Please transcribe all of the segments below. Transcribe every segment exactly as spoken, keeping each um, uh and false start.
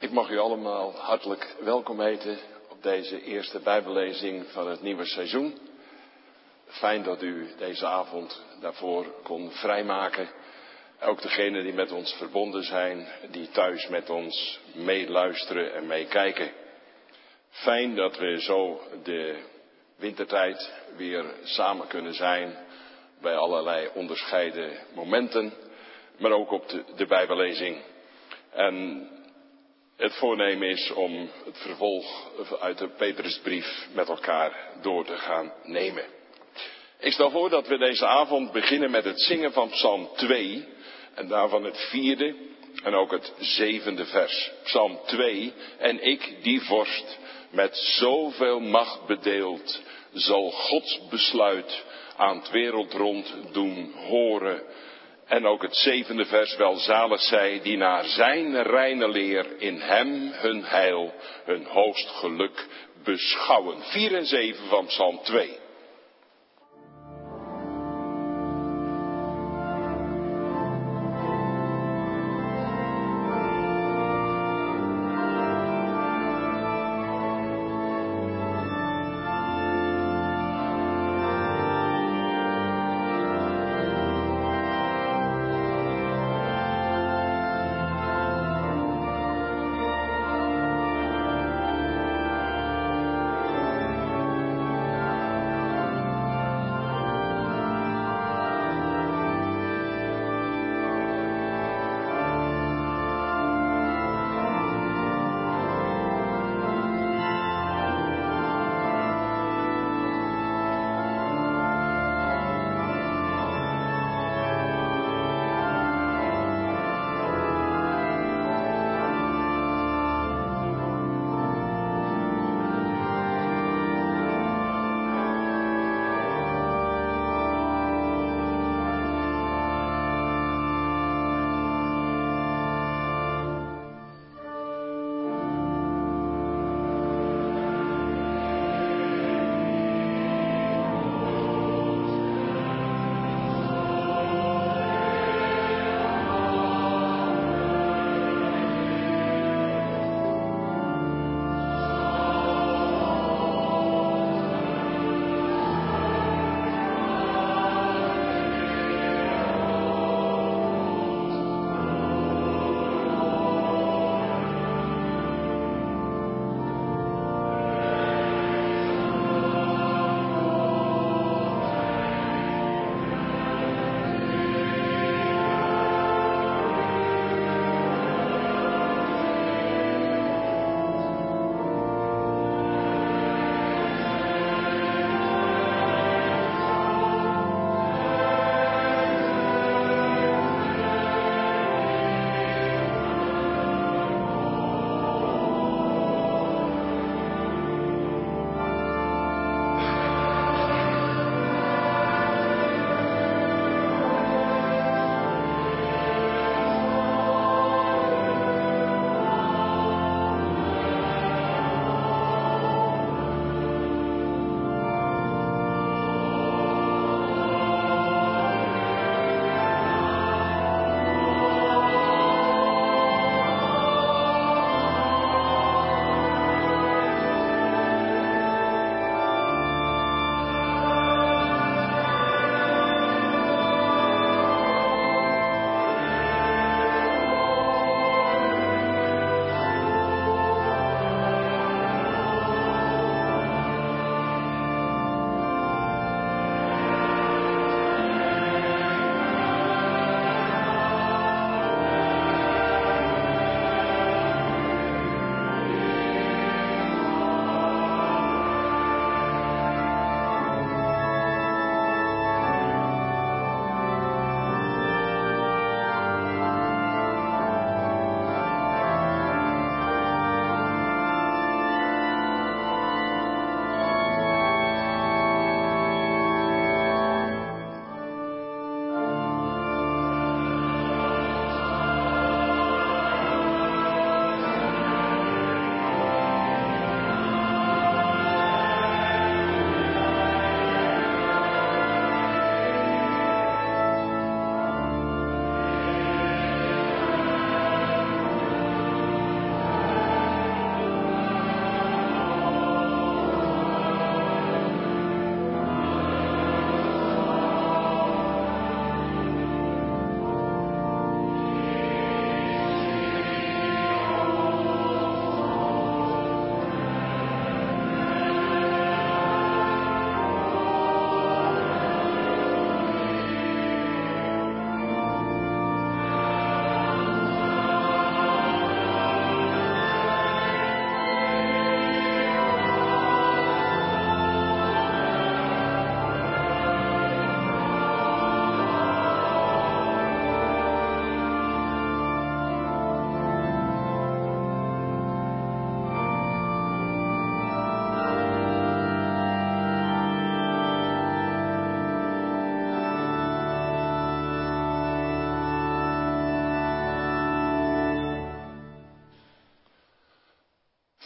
Ik mag u allemaal hartelijk welkom heten op deze eerste Bijbellezing van het nieuwe seizoen. Fijn dat u deze avond daarvoor kon vrijmaken. Ook degenen die met ons verbonden zijn, die thuis met ons meeluisteren en meekijken. Fijn dat we zo de wintertijd weer samen kunnen zijn bij allerlei onderscheiden momenten, maar ook op de, de Bijbellezing. En het voornemen is om het vervolg uit de Petrusbrief met elkaar door te gaan nemen. Ik stel voor dat we deze avond beginnen met het zingen van Psalm twee en daarvan het vierde en ook het zevende vers. Psalm twee. En ik, die vorst, met zoveel macht bedeeld, zal Gods besluit aan het wereldrond doen horen. En ook het zevende vers, welzalig zij die naar zijn reine leer in hem hun heil, hun hoogst geluk beschouwen. Vier en zeven van Psalm twee.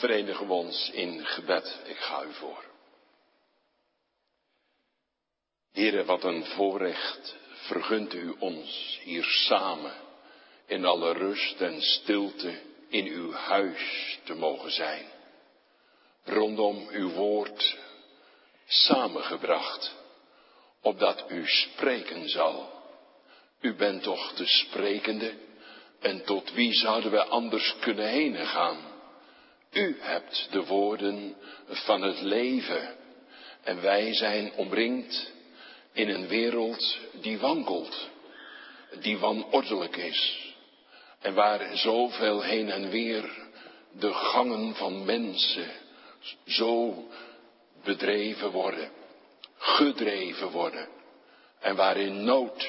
Verenigen we ons in gebed. Ik ga u voor. Heere, wat een voorrecht vergunt u ons hier samen in alle rust en stilte in uw huis te mogen zijn. Rondom uw woord samengebracht, opdat u spreken zal. U bent toch de sprekende, en tot wie zouden we anders kunnen heen gaan? U hebt de woorden van het leven, en wij zijn omringd in een wereld die wankelt, die wanordelijk is, en waar zoveel heen en weer de gangen van mensen zo bedreven worden, gedreven worden, en waarin nood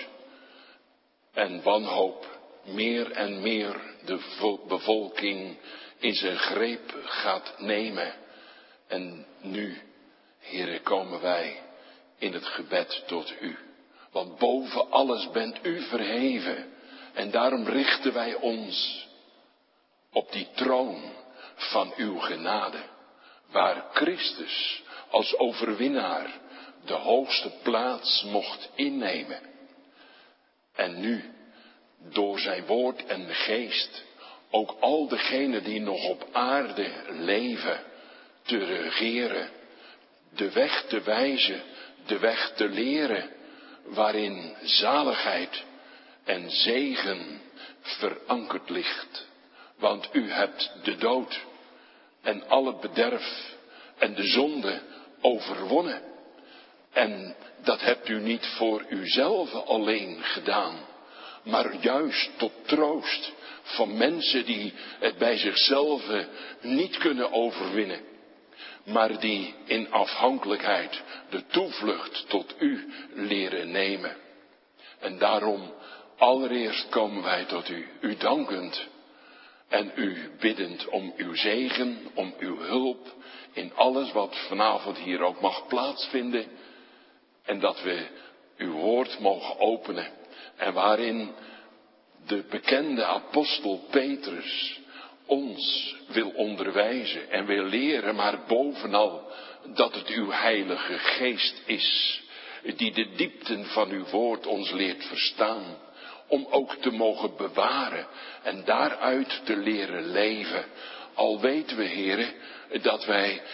en wanhoop meer en meer de bevolking in zijn greep gaat nemen. En nu, Heere, komen wij in het gebed tot u. Want boven alles bent u verheven. En daarom richten wij ons op die troon van uw genade. Waar Christus als overwinnaar de hoogste plaats mocht innemen. En nu, door zijn woord en geest, ook al degenen die nog op aarde leven, te regeren, de weg te wijzen, de weg te leren, waarin zaligheid en zegen verankerd ligt. Want u hebt de dood en alle bederf en de zonde overwonnen. En dat hebt u niet voor uzelf alleen gedaan, maar juist tot troost van mensen die het bij zichzelf niet kunnen overwinnen, maar die in afhankelijkheid de toevlucht tot u leren nemen. En daarom allereerst komen wij tot u, u dankend en u biddend om uw zegen, om uw hulp in alles wat vanavond hier ook mag plaatsvinden. En dat we uw woord mogen openen en waarin de bekende apostel Petrus ons wil onderwijzen en wil leren, maar bovenal dat het uw heilige geest is, die de diepten van uw woord ons leert verstaan, om ook te mogen bewaren en daaruit te leren leven. Al weten we, Heere, dat wij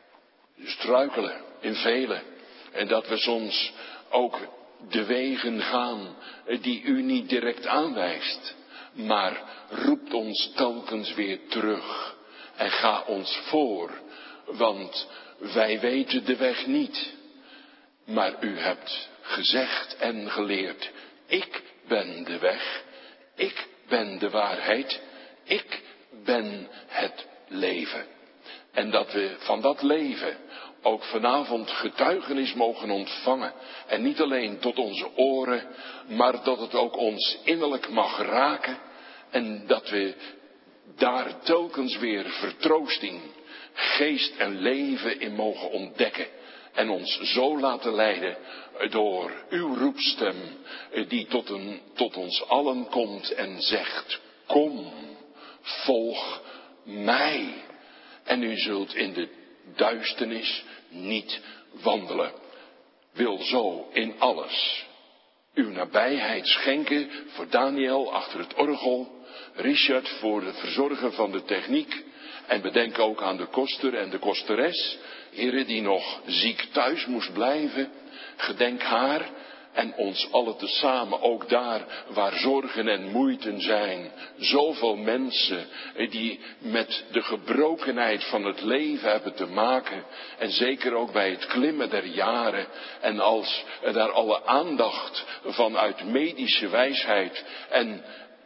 struikelen in vele en dat we soms ook de wegen gaan die u niet direct aanwijst, maar roept ons telkens weer terug en ga ons voor, want wij weten de weg niet. Maar u hebt gezegd en geleerd, ik ben de weg, ik ben de waarheid, ik ben het leven. En dat we van dat leven ook vanavond getuigenis mogen ontvangen. En niet alleen tot onze oren, maar dat het ook ons innerlijk mag raken. En dat we daar telkens weer vertroosting, geest en leven in mogen ontdekken. En ons zo laten leiden door uw roepstem die tot, een, tot ons allen komt en zegt, kom, volg mij. En u zult in de duisternis niet wandelen. Wil zo in alles uw nabijheid schenken voor Daniel achter het orgel, Richard voor het verzorgen van de techniek. En bedenk ook aan de koster en de kosteres, Heere, die nog ziek thuis moest blijven. Gedenk haar en ons allen tezamen, ook daar waar zorgen en moeiten zijn. Zoveel mensen die met de gebrokenheid van het leven hebben te maken. En zeker ook bij het klimmen der jaren. En als daar alle aandacht vanuit medische wijsheid en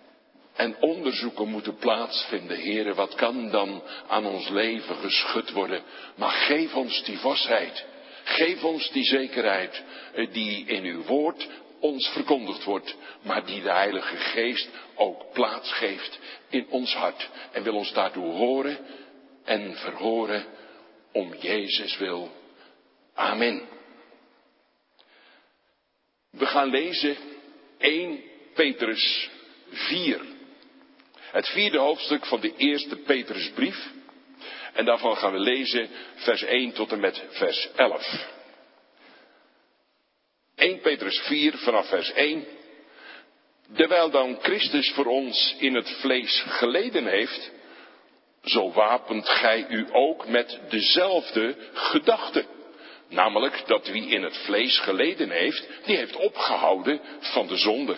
En onderzoeken moeten plaatsvinden. Heere, wat kan dan aan ons leven geschud worden? Maar geef ons die vastheid. Geef ons die zekerheid die in uw woord ons verkondigd wordt. Maar die de Heilige Geest ook plaats geeft in ons hart. En wil ons daartoe horen en verhoren om Jezus wil. Amen. We gaan lezen eerste Petrus vier. Het vierde hoofdstuk van de eerste Petrusbrief. En daarvan gaan we lezen vers één tot en met vers elf. eerste Petrus vier vanaf vers één. Terwijl dan Christus voor ons in het vlees geleden heeft, zo wapent gij u ook met dezelfde gedachte. Namelijk dat wie in het vlees geleden heeft, die heeft opgehouden van de zonde.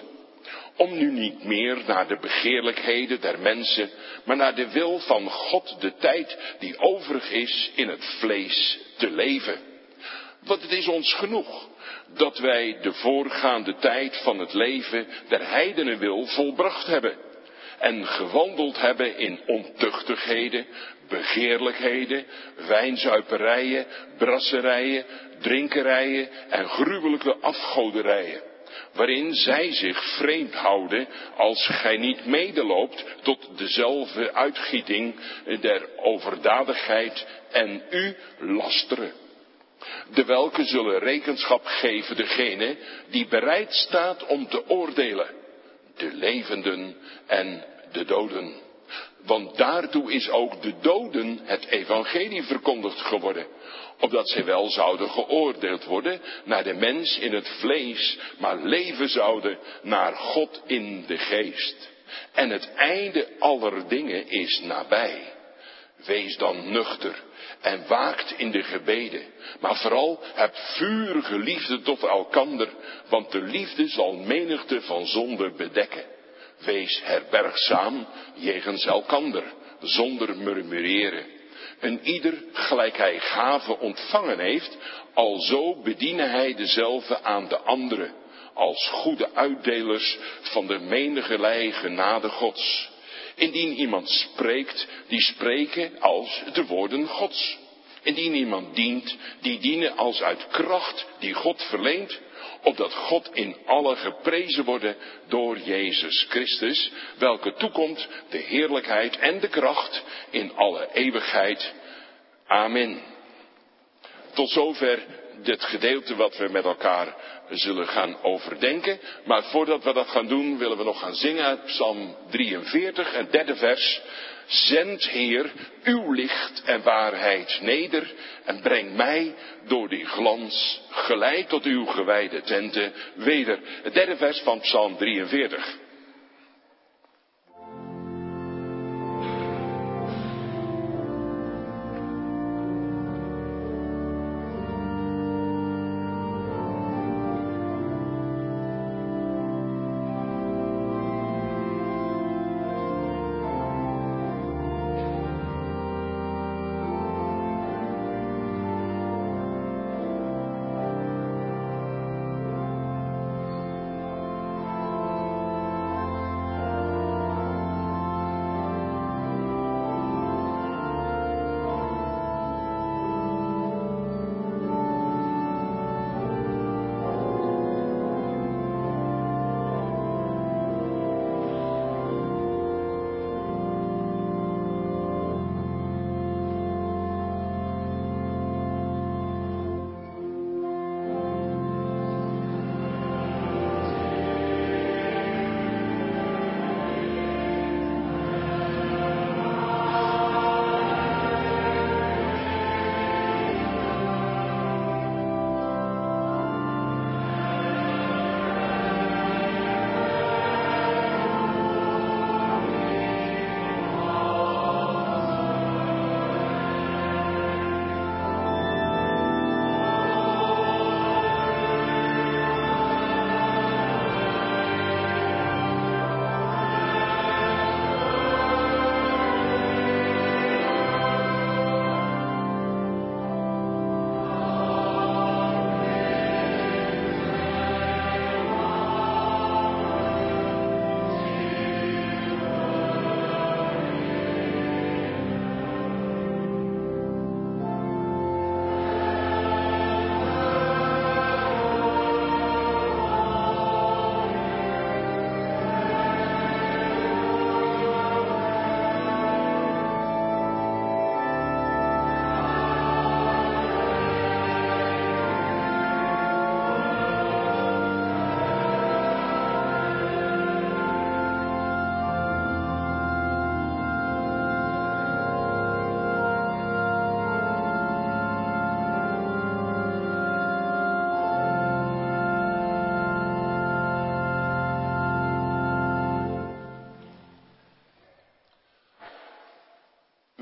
Om nu niet meer naar de begeerlijkheden der mensen, maar naar de wil van God de tijd die overig is in het vlees te leven. Want het is ons genoeg dat wij de voorgaande tijd van het leven der heidenen wil volbracht hebben. En gewandeld hebben in ontuchtigheden, begeerlijkheden, wijnzuiperijen, brasserijen, drinkerijen en gruwelijke afgoderijen. Waarin zij zich vreemd houden als gij niet medeloopt tot dezelfde uitgieting der overdadigheid en u lasteren. De welke zullen rekenschap geven degene die bereid staat om te oordelen, de levenden en de doden. Want daartoe is ook de doden het evangelie verkondigd geworden, opdat zij wel zouden geoordeeld worden naar de mens in het vlees, maar leven zouden naar God in de geest. En het einde aller dingen is nabij. Wees dan nuchter en waakt in de gebeden, maar vooral heb vurige liefde tot elkander, want de liefde zal menigte van zonde bedekken. Wees herbergzaam jegens elkander, zonder murmureren. En ieder gelijk hij gave ontvangen heeft, alzo bediene hij dezelfde aan de anderen, als goede uitdelers van de menigerlei genade Gods. Indien iemand spreekt, die spreken als de woorden Gods. Indien iemand dient, die dienen als uit kracht die God verleent, opdat God in alle geprezen worden door Jezus Christus, welke toekomt de heerlijkheid en de kracht in alle eeuwigheid. Amen. Tot zover dit gedeelte wat we met elkaar zullen gaan overdenken. Maar voordat we dat gaan doen, willen we nog gaan zingen uit Psalm drieënveertig, het derde vers. Zend, Heer, uw licht en waarheid neder en breng mij door die glans geleid tot uw gewijde tenten weder. Het derde vers van Psalm drieënveertig.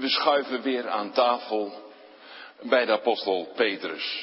schuiven weer aan tafel bij de apostel Petrus.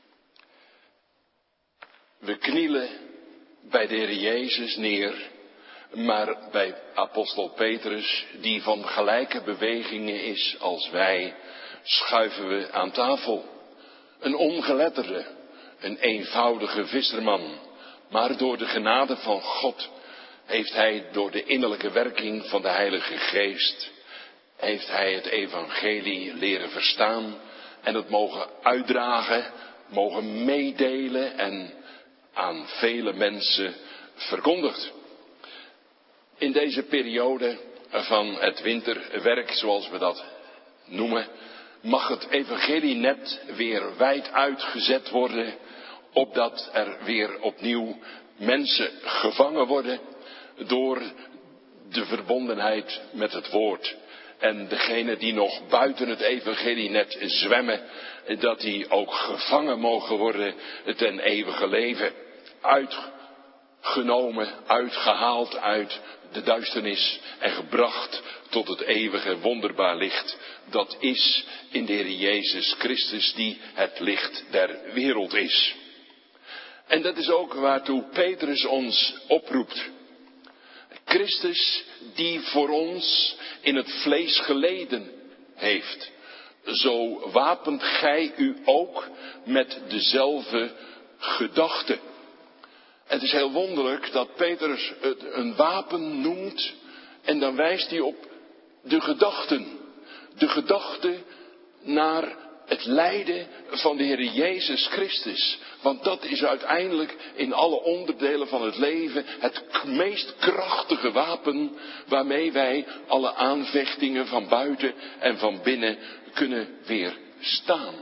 We knielen bij de Heer Jezus neer, maar bij apostel Petrus, die van gelijke bewegingen is als wij, schuiven we aan tafel. Een ongeletterde, een eenvoudige visserman, maar door de genade van God heeft hij door de innerlijke werking van de Heilige Geest, heeft hij het evangelie leren verstaan en het mogen uitdragen, mogen meedelen en aan vele mensen verkondigd. In deze periode van het winterwerk, zoals we dat noemen, mag het evangelie net weer wijd uitgezet worden, opdat er weer opnieuw mensen gevangen worden door de verbondenheid met het woord. En degenen die nog buiten het evangelie net zwemmen, dat die ook gevangen mogen worden ten eeuwige leven. Uitgenomen, uitgehaald uit de duisternis en gebracht tot het eeuwige wonderbaar licht. Dat is in de Heer Jezus Christus die het licht der wereld is. En dat is ook waartoe Petrus ons oproept. Christus die voor ons in het vlees geleden heeft. Zo wapent gij u ook met dezelfde gedachte. Het is heel wonderlijk dat Petrus het een wapen noemt en dan wijst hij op de gedachten. De gedachte naar het lijden van de Heer Jezus Christus. Want dat is uiteindelijk in alle onderdelen van het leven het meest krachtige wapen waarmee wij alle aanvechtingen van buiten en van binnen kunnen weerstaan.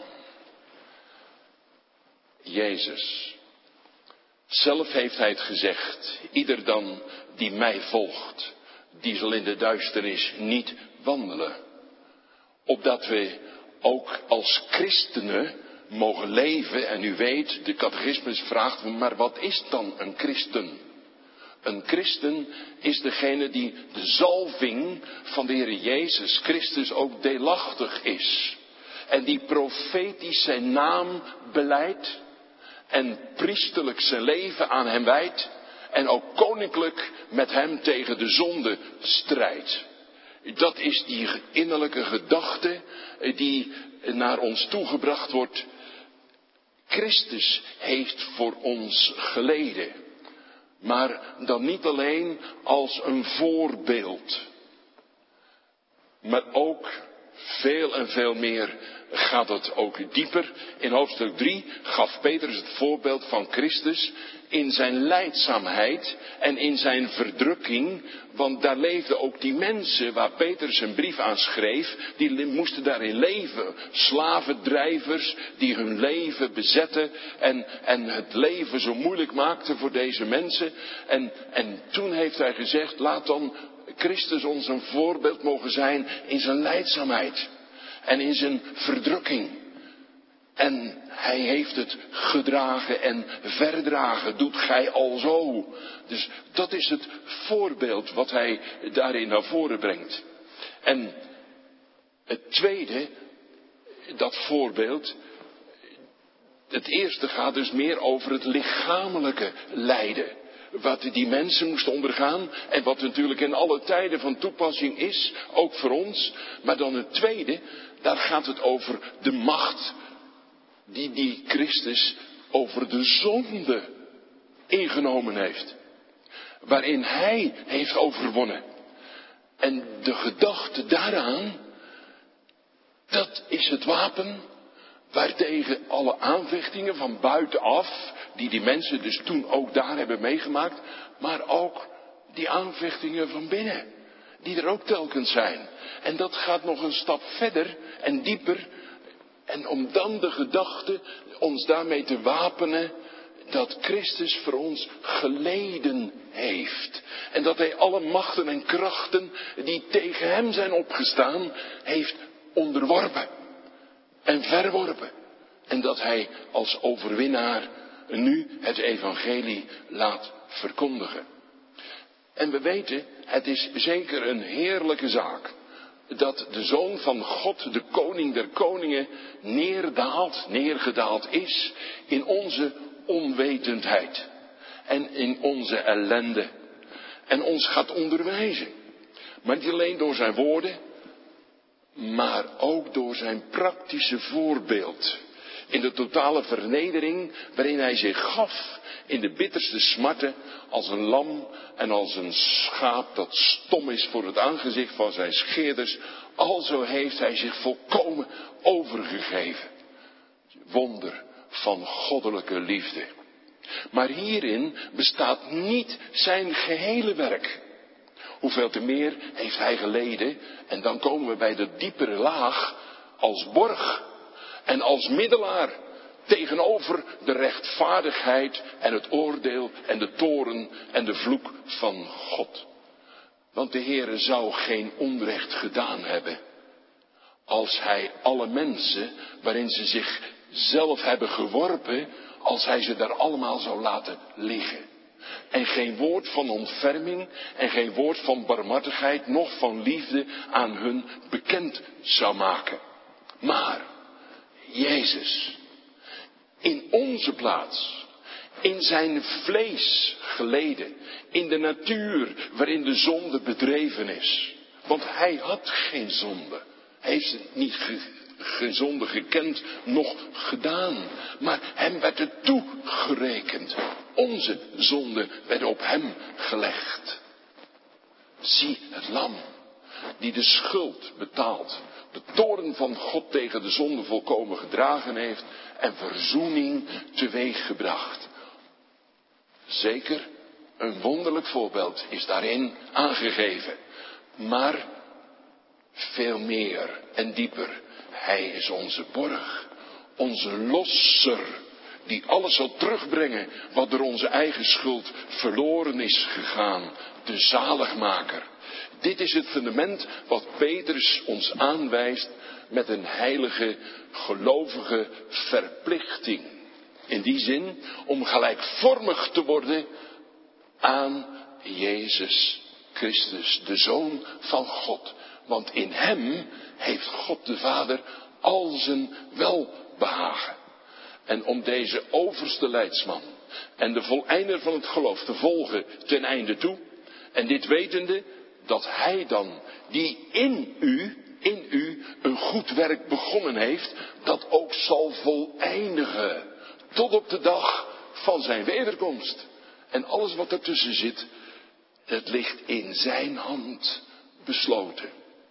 Jezus. Zelf heeft hij het gezegd, ieder dan die mij volgt, die zal in de duisternis niet wandelen. Opdat we ook als christenen mogen leven, en u weet, de catechismus vraagt, maar wat is dan een christen? Een christen is degene die de zalving van de Heer Jezus Christus ook deelachtig is. En die profetisch zijn naam belijdt en priesterlijk zijn leven aan hem wijdt en ook koninklijk met hem tegen de zonde strijdt. Dat is die innerlijke gedachte die naar ons toegebracht wordt. Christus heeft voor ons geleden. Maar dan niet alleen als een voorbeeld. Maar ook veel en veel meer gaat het ook dieper. In hoofdstuk drie gaf Petrus het voorbeeld van Christus in zijn lijdzaamheid en in zijn verdrukking. Want daar leefden ook die mensen waar Petrus een brief aan schreef, die moesten daarin leven. Slavendrijvers die hun leven bezetten en, en het leven zo moeilijk maakten voor deze mensen. En, en toen heeft hij gezegd, laat dan Christus ons een voorbeeld mogen zijn in zijn lijdzaamheid en in zijn verdrukking. En hij heeft het gedragen en verdragen, doet gij alzo. Dus dat is het voorbeeld wat hij daarin naar voren brengt. En het tweede, dat voorbeeld, het eerste gaat dus meer over het lichamelijke lijden. Wat die mensen moesten ondergaan en wat natuurlijk in alle tijden van toepassing is, ook voor ons. Maar dan het tweede, daar gaat het over de macht die die Christus over de zonde ingenomen heeft. Waarin hij heeft overwonnen. En de gedachte daaraan, dat is het wapen waartegen alle aanvechtingen van buitenaf, die die mensen dus toen ook daar hebben meegemaakt, maar ook die aanvechtingen van binnen, die er ook telkens zijn. En dat gaat nog een stap verder en dieper. En om dan de gedachte ons daarmee te wapenen dat Christus voor ons geleden heeft. En dat hij alle machten en krachten die tegen hem zijn opgestaan, heeft onderworpen en verworpen. En dat hij als overwinnaar nu het evangelie laat verkondigen. En we weten, het is zeker een heerlijke zaak dat de Zoon van God, de Koning der Koningen, neerdaalt, neergedaald is in onze onwetendheid en in onze ellende. En ons gaat onderwijzen. Maar niet alleen door zijn woorden, maar ook door zijn praktische voorbeeld. In de totale vernedering waarin hij zich gaf in de bitterste smarten als een lam en als een schaap dat stom is voor het aangezicht van zijn scheerders. Alzo heeft hij zich volkomen overgegeven. Wonder van goddelijke liefde. Maar hierin bestaat niet zijn gehele werk. Hoeveel te meer heeft hij geleden, en dan komen we bij de diepere laag, als borg en als middelaar tegenover de rechtvaardigheid en het oordeel en de toorn en de vloek van God. Want de Heere zou geen onrecht gedaan hebben als hij alle mensen waarin ze zich zelf hebben geworpen, als hij ze daar allemaal zou laten liggen. En geen woord van ontferming en geen woord van barmhartigheid, noch van liefde aan hun bekend zou maken. Maar Jezus, in onze plaats, in zijn vlees geleden, in de natuur waarin de zonde bedreven is. Want hij had geen zonde, hij heeft het niet ge, geen zonde gekend, noch gedaan. Maar hem werd het toegerekend. Onze zonde werd op hem gelegd. Zie het lam, die de schuld betaalt, de toorn van God tegen de zonde volkomen gedragen heeft en verzoening teweeggebracht. Zeker, een wonderlijk voorbeeld is daarin aangegeven. Maar veel meer en dieper. Hij is onze borg, onze losser, die alles zal terugbrengen wat door onze eigen schuld verloren is gegaan. De zaligmaker. Dit is het fundament wat Petrus ons aanwijst met een heilige, gelovige verplichting. In die zin om gelijkvormig te worden aan Jezus Christus, de Zoon van God. Want in hem heeft God de Vader al zijn welbehagen. En om deze overste leidsman en de voleinder van het geloof te volgen ten einde toe. En dit wetende dat hij dan die in u, in u een goed werk begonnen heeft, dat ook zal voleindigen. Tot op de dag van zijn wederkomst. En alles wat ertussen zit, het ligt in zijn hand besloten.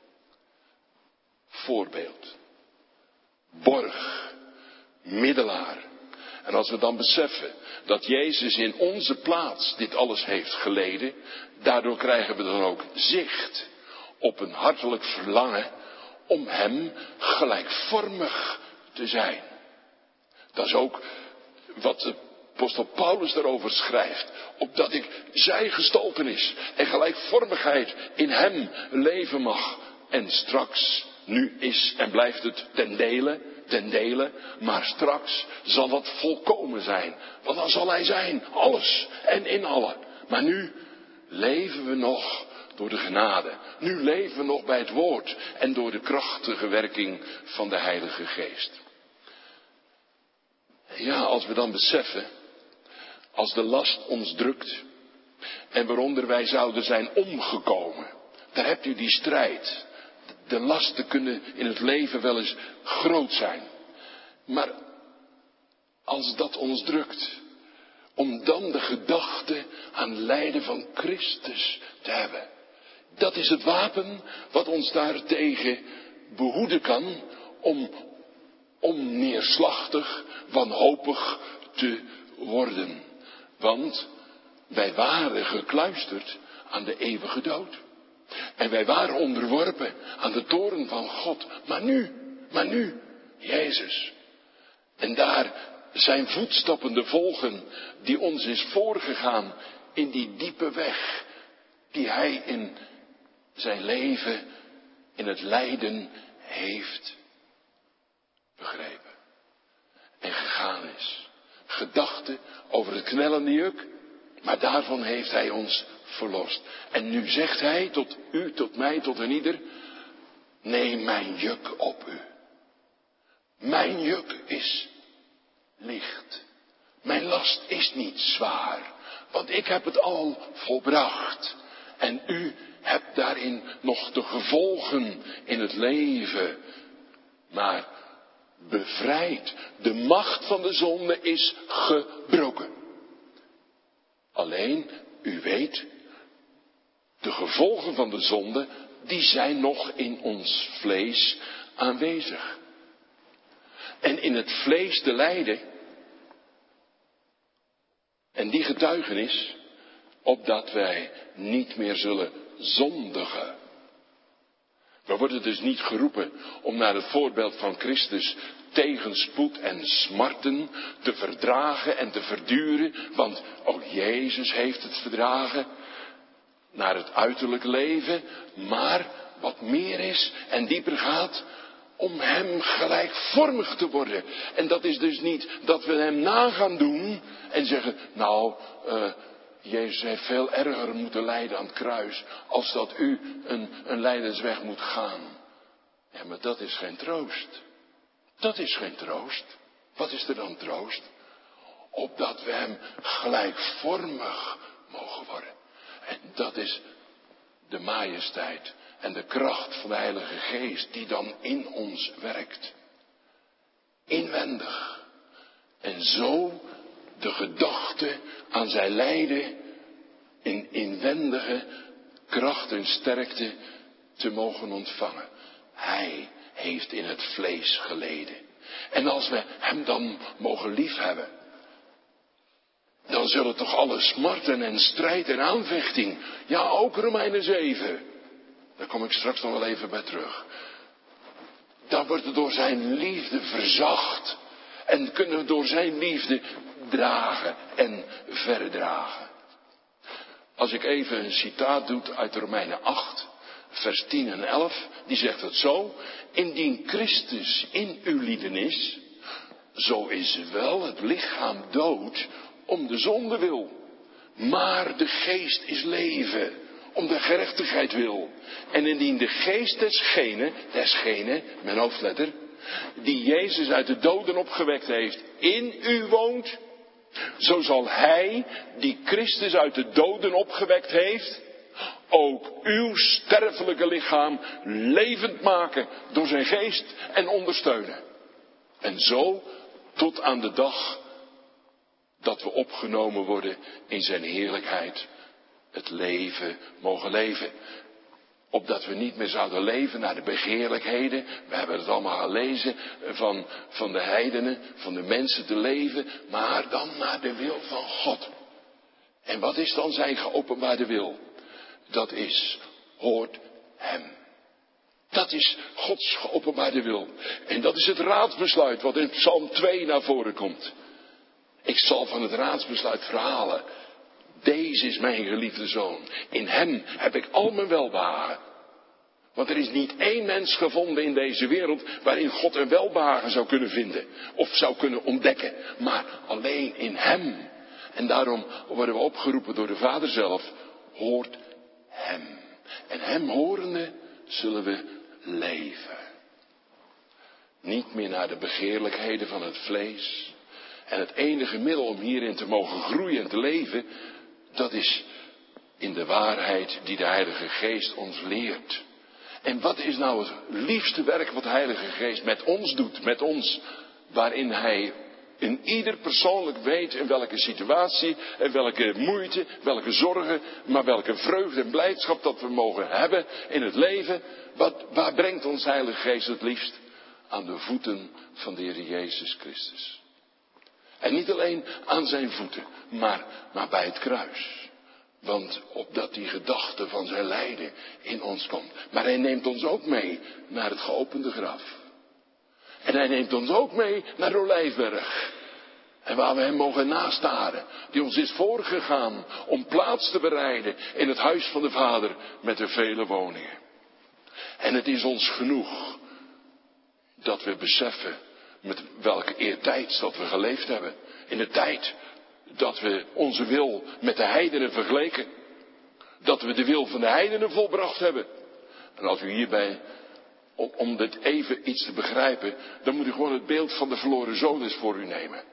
Voorbeeld. Borg. Middelaar. En als we dan beseffen dat Jezus in onze plaats dit alles heeft geleden, daardoor krijgen we dan ook zicht op een hartelijk verlangen om hem gelijkvormig te zijn. Dat is ook wat de apostel Paulus daarover schrijft. Opdat ik zijn gestaltenis en gelijkvormigheid in hem leven mag. En straks, nu is en blijft het ten dele, ten dele, maar straks zal dat volkomen zijn. Want dan zal hij zijn, alles en in allen. Maar nu leven we nog door de genade. Nu leven we nog bij het woord en door de krachtige werking van de Heilige Geest. Ja, als we dan beseffen, als de last ons drukt en waaronder wij zouden zijn omgekomen. Daar hebt u die strijd. De lasten kunnen in het leven wel eens groot zijn. Maar als dat ons drukt, om dan de gedachte aan lijden van Christus te hebben. Dat is het wapen wat ons daartegen behoeden kan om, om neerslachtig, wanhopig te worden. Want wij waren gekluisterd aan de eeuwige dood. En wij waren onderworpen aan de toorn van God. Maar nu, maar nu, Jezus. En daar zijn voetstappen te volgen die ons is voorgegaan in die diepe weg die hij in zijn leven, in het lijden heeft begrepen. En gegaan is. Gedachten over het knellende juk, maar daarvan heeft hij ons verlost. En nu zegt hij tot u, tot mij, tot een ieder, Neem mijn juk op u. Mijn juk is licht. Mijn last is niet zwaar. Want ik heb het al volbracht. En u hebt daarin nog de gevolgen in het leven. Maar bevrijd. De macht van de zonde is gebroken. Alleen, u weet, de gevolgen van de zonde, die zijn nog in ons vlees aanwezig. En in het vlees te lijden. En die getuigenis, opdat wij niet meer zullen zondigen. We worden dus niet geroepen om naar het voorbeeld van Christus tegenspoed en smarten te verdragen en te verduren. Want ook Jezus heeft het verdragen naar het uiterlijk leven. Maar wat meer is en dieper gaat, om hem gelijkvormig te worden. En dat is dus niet dat we hem na gaan doen en zeggen, nou, uh, Jezus heeft veel erger moeten lijden aan het kruis, als dat u een, een lijdensweg moet gaan. Ja, maar dat is geen troost. Dat is geen troost. Wat is er dan troost? Opdat we hem gelijkvormig mogen worden. En dat is de majesteit en de kracht van de Heilige Geest die dan in ons werkt. Inwendig. En zo de gedachte aan zijn lijden in inwendige kracht en sterkte te mogen ontvangen. Hij heeft in het vlees geleden. En als we hem dan mogen liefhebben, dan zullen toch alle smarten en strijd en aanvechting, ja ook Romeinen zeven, daar kom ik straks nog wel even bij terug. Dan wordt het door zijn liefde verzacht en kunnen we door zijn liefde dragen en verdragen. Als ik even een citaat doe uit Romeinen acht, vers tien en elf, die zegt het zo: indien Christus in uw lieden is, zo is wel het lichaam dood om de zonde wil. Maar de geest is leven, om de gerechtigheid wil. En indien de geest desgene, desgene, mijn hoofdletter, die Jezus uit de doden opgewekt heeft, in u woont, zo zal hij, die Christus uit de doden opgewekt heeft, ook uw sterfelijke lichaam levend maken door zijn geest en ondersteunen. En zo tot aan de dag dat we opgenomen worden in zijn heerlijkheid, het leven mogen leven. Opdat we niet meer zouden leven naar de begeerlijkheden. We hebben het allemaal gelezen van, van de heidenen, van de mensen te leven. Maar dan naar de wil van God. En wat is dan zijn geopenbaarde wil? Dat is, hoort hem. Dat is Gods geopenbaarde wil. En dat is het raadsbesluit wat in Psalm twee naar voren komt. Ik zal van het raadsbesluit verhalen. Deze is mijn geliefde zoon. In hem heb ik al mijn welbehagen. Want er is niet één mens gevonden in deze wereld waarin God een welbehagen zou kunnen vinden. Of zou kunnen ontdekken. Maar alleen in hem. En daarom worden we opgeroepen door de Vader zelf. Hoort hem. En hem horende zullen we leven. Niet meer naar de begeerlijkheden van het vlees. En het enige middel om hierin te mogen groeien en te leven, dat is in de waarheid die de Heilige Geest ons leert. En wat is nou het liefste werk wat de Heilige Geest met ons doet, met ons, waarin hij in ieder persoonlijk weet in welke situatie en welke moeite, welke zorgen, maar welke vreugde en blijdschap dat we mogen hebben in het leven. Wat, waar brengt ons de Heilige Geest het liefst? Aan de voeten van de Heer Jezus Christus. En niet alleen aan zijn voeten, maar, maar bij het kruis. Want opdat die gedachte van zijn lijden in ons komt. Maar hij neemt ons ook mee naar het geopende graf. En hij neemt ons ook mee naar de Olijfberg. En waar we hem mogen nastaren. Die ons is voorgegaan om plaats te bereiden in het huis van de Vader met de vele woningen. En het is ons genoeg dat we beseffen met welke eertijds dat we geleefd hebben. In de tijd dat we onze wil met de heidenen vergeleken. Dat we de wil van de heidenen volbracht hebben. En als u hierbij om, om dit even iets te begrijpen, dan moet u gewoon het beeld van de verloren zoon eens voor u nemen.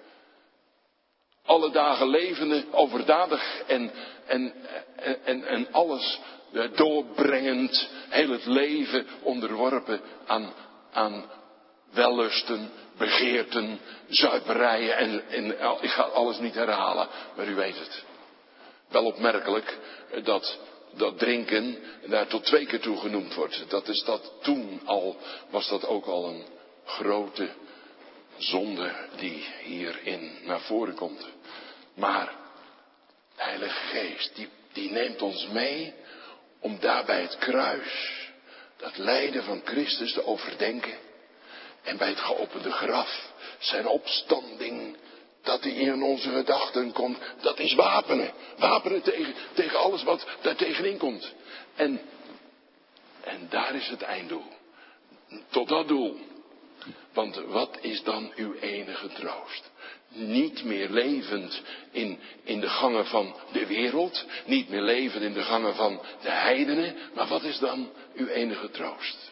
Alle dagen levende, overdadig en, en, en, en alles doorbrengend, heel het leven onderworpen aan, aan wellusten, begeerten, zuiperijen en, en ik ga alles niet herhalen, maar u weet het. Wel opmerkelijk dat dat drinken daar tot twee keer toe genoemd wordt. Dat is dat toen al, was dat ook al een grote zonde die hierin naar voren komt. Maar de Heilige Geest, die, die neemt ons mee om daar bij het kruis dat lijden van Christus te overdenken. En bij het geopende graf, zijn opstanding, dat die in onze gedachten komt, dat is wapenen. Wapenen tegen, tegen alles wat daar tegenin komt. En, en daar is het einddoel. Tot dat doel. Want wat is dan uw enige troost? Niet meer levend in, in de gangen van de wereld. Niet meer levend in de gangen van de heidenen. Maar wat is dan uw enige troost?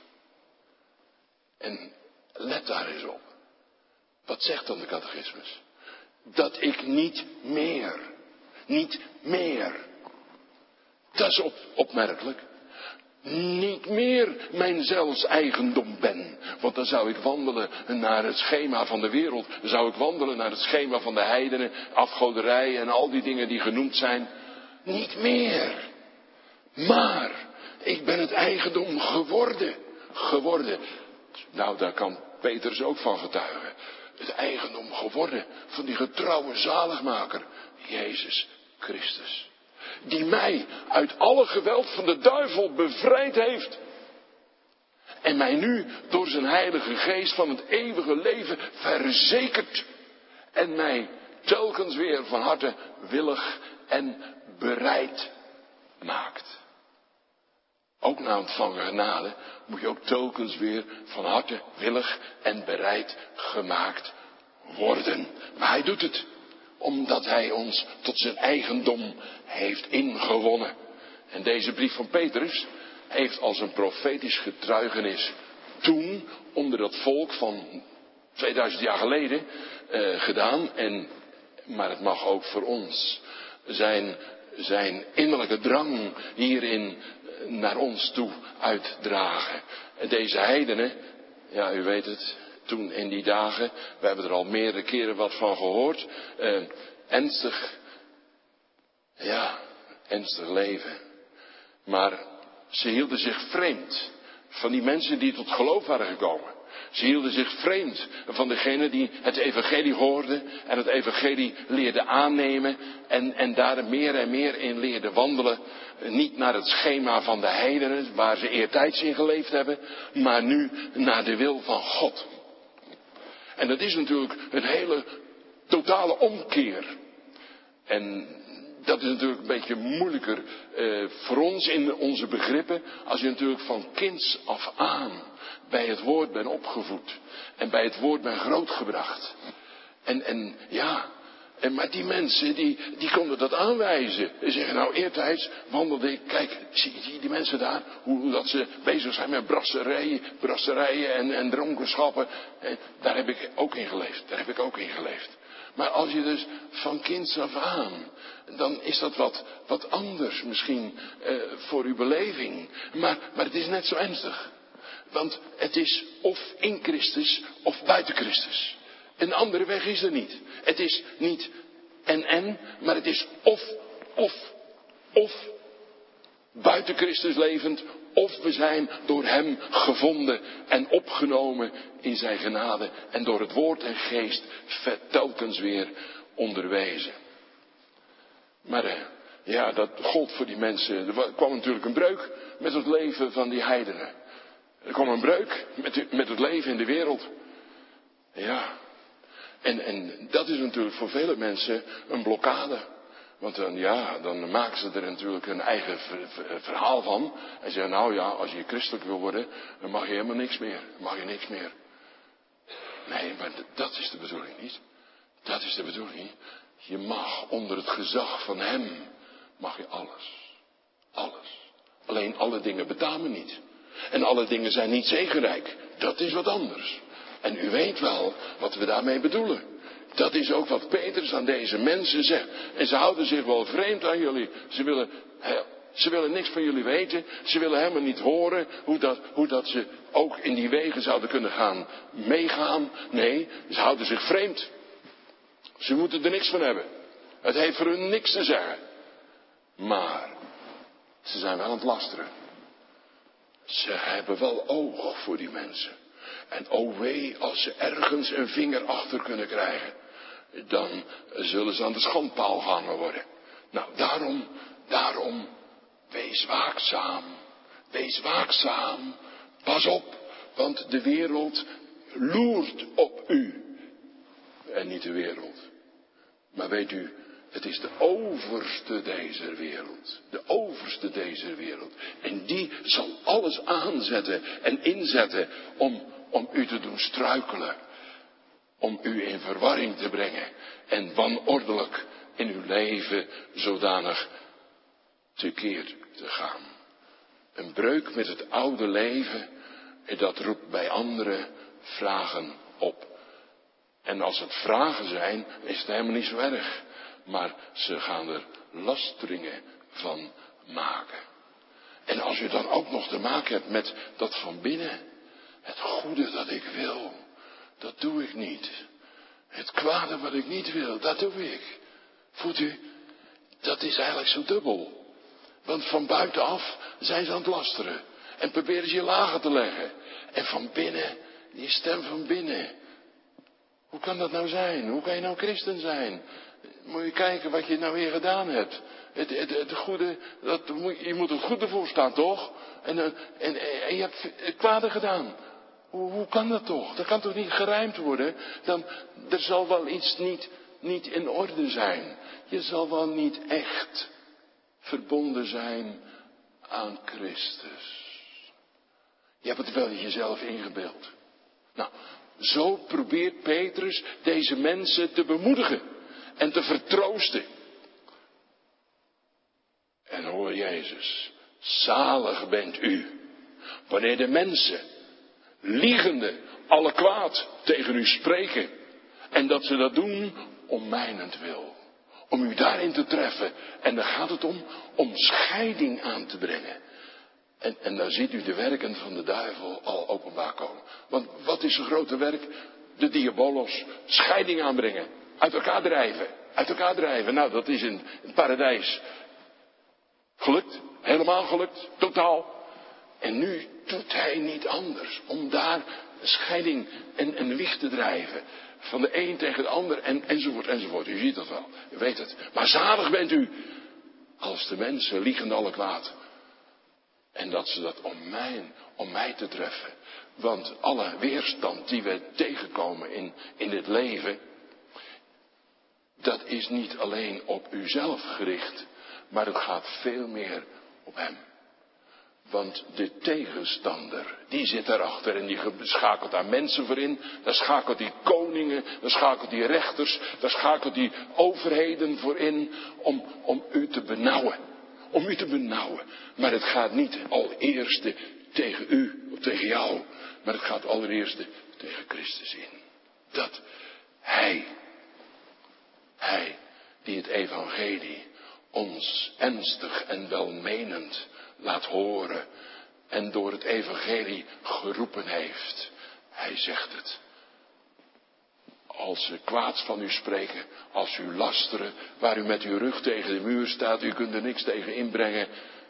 En let daar eens op. Wat zegt dan de catechismus? Dat ik niet meer, niet meer, dat is op, opmerkelijk, niet meer mijn zelfs eigendom ben. Want dan zou ik wandelen naar het schema van de wereld. Dan zou ik wandelen naar het schema van de heidenen, afgoderij en al die dingen die genoemd zijn. Niet meer. Maar ik ben het eigendom geworden. Geworden. Nou, daar kan Petrus ook van getuigen. Het eigendom geworden van die getrouwe zaligmaker, Jezus Christus. Die mij uit alle geweld van de duivel bevrijd heeft. En mij nu door zijn heilige geest van het eeuwige leven verzekert. En mij telkens weer van harte willig en bereid maakt. Ook na ontvangen genade moet je ook telkens weer van harte willig en bereid gemaakt worden. Maar hij doet het omdat hij ons tot zijn eigendom heeft ingewonnen. En deze brief van Petrus heeft als een profetisch getuigenis toen onder dat volk van tweeduizend jaar geleden uh, gedaan. En, maar het mag ook voor ons zijn, zijn innerlijke drang hierin naar ons toe uitdragen. En deze heidenen, ja u weet het, toen in die dagen, we hebben er al meerdere keren wat van gehoord, eh, ernstig, ja, ernstig leven. Maar ze hielden zich vreemd van die mensen die tot geloof waren gekomen. Ze hielden zich vreemd van degenen die het evangelie hoorden en het evangelie leerden aannemen en, en daar meer en meer in leerden wandelen. Niet naar het schema van de heidenen waar ze eertijds in geleefd hebben, maar nu naar de wil van God. En dat is natuurlijk een hele totale omkeer. En dat is natuurlijk een beetje moeilijker uh, voor ons in onze begrippen, als je natuurlijk van kinds af aan bij het woord bent opgevoed en bij het woord bent grootgebracht. En, en ja, en, maar die mensen die, die konden dat aanwijzen. Die zeggen nou eertijds wandelde ik, kijk, zie je die mensen daar, hoe, hoe dat ze bezig zijn met brasserijen, brasserijen en, en dronkenschappen. En daar heb ik ook in geleefd, daar heb ik ook in geleefd. Maar als je dus van kinds af aan, dan is dat wat, wat anders misschien uh, voor uw beleving. Maar, maar het is net zo ernstig. Want het is of in Christus of buiten Christus. Een andere weg is er niet. Het is niet en en, maar het is of, of, of buiten Christus levend, of we zijn door hem gevonden en opgenomen in zijn genade en door het woord en geest telkens weer onderwezen. Maar eh, ja, dat gold voor die mensen. Er kwam natuurlijk een breuk met het leven van die heidenen. Er kwam een breuk met, met het leven in de wereld. Ja, en, en dat is natuurlijk voor vele mensen een blokkade. Want dan, ja, dan maken ze er natuurlijk een eigen ver, ver, verhaal van. En zeggen, nou ja, als je christelijk wil worden, dan mag je helemaal niks meer. Dan mag je niks meer. Nee, maar dat is de bedoeling niet. Dat is de bedoeling. Je mag onder het gezag van hem, mag je alles. Alles. Alleen alle dingen betamen niet. En alle dingen zijn niet zegenrijk. Dat is wat anders. En u weet wel wat we daarmee bedoelen. Dat is ook wat Petrus aan deze mensen zegt. En ze houden zich wel vreemd aan jullie. Ze willen, ze willen niks van jullie weten. Ze willen helemaal niet horen hoe dat, hoe dat ze ook in die wegen zouden kunnen gaan meegaan. Nee, ze houden zich vreemd. Ze moeten er niks van hebben. Het heeft voor hun niks te zeggen. Maar ze zijn wel aan het lasteren. Ze hebben wel oog voor die mensen. En o wee, als ze ergens een vinger achter kunnen krijgen, dan zullen ze aan de schandpaal gehangen worden. Nou, daarom, daarom, wees waakzaam. Wees waakzaam. Pas op, want de wereld loert op u. En niet de wereld. Maar weet u, het is de overste deze wereld. De overste deze wereld. En die zal alles aanzetten en inzetten om, om u te doen struikelen. Om u in verwarring te brengen. En wanordelijk in uw leven zodanig tekeer te gaan. Een breuk met het oude leven, dat roept bij anderen vragen op. En als het vragen zijn, is het helemaal niet zo erg. Maar ze gaan er lasteringen van maken. En als u dan ook nog te maken hebt met dat van binnen. Het goede dat ik wil, dat doe ik niet. Het kwade wat ik niet wil, dat doe ik. Voelt u, dat is eigenlijk zo dubbel. Want van buitenaf zijn ze aan het lasteren. En proberen ze je lager te leggen. En van binnen, die stem van binnen. Hoe kan dat nou zijn? Hoe kan je nou christen zijn? Moet je kijken wat je nou weer gedaan hebt. Het, het, het goede, dat, je moet het goede voorstaan, toch? En, en, en, en je hebt het kwade gedaan. Hoe, hoe kan dat toch? Dat kan toch niet gerijmd worden? Dan, er zal wel iets niet, niet in orde zijn. Je zal wel niet echt verbonden zijn aan Christus. Je hebt het wel jezelf ingebeeld. Nou, zo probeert Petrus deze mensen te bemoedigen en te vertroosten. En hoor Jezus, zalig bent u, wanneer de mensen, liegende, alle kwaad tegen u spreken. En dat ze dat doen om mijnentwil. Om u daarin te treffen. En dan gaat het om, om scheiding aan te brengen. En, en dan ziet u de werken van de duivel al openbaar komen. Want wat is zijn grote werk? De diabolos. Scheiding aanbrengen. Uit elkaar drijven. Uit elkaar drijven. Nou, dat is in het paradijs gelukt. Helemaal gelukt. Totaal. En nu doet hij niet anders. Om daar scheiding en, en wicht te drijven. Van de een tegen de ander en, enzovoort enzovoort. U ziet dat wel. U weet het. Maar zalig bent u. Als de mensen liegen alle kwaad. En dat ze dat om mij, om mij te treffen. Want alle weerstand die we tegenkomen in, in dit leven. Dat is niet alleen op uzelf gericht. Maar het gaat veel meer op hem. Want de tegenstander, die zit daarachter en die schakelt daar mensen voor in. Daar schakelt die koningen, daar schakelt die rechters, daar schakelt die overheden voor in om, om u te benauwen. Om u te benauwen. Maar het gaat niet allereerst tegen u of tegen jou. Maar het gaat allereerst tegen Christus in. Dat Hij, Hij die het evangelie ons ernstig en welmenend laat horen en door het evangelie geroepen heeft. Hij zegt het. Als ze kwaad van u spreken, als u lasteren, waar u met uw rug tegen de muur staat, u kunt er niks tegen inbrengen.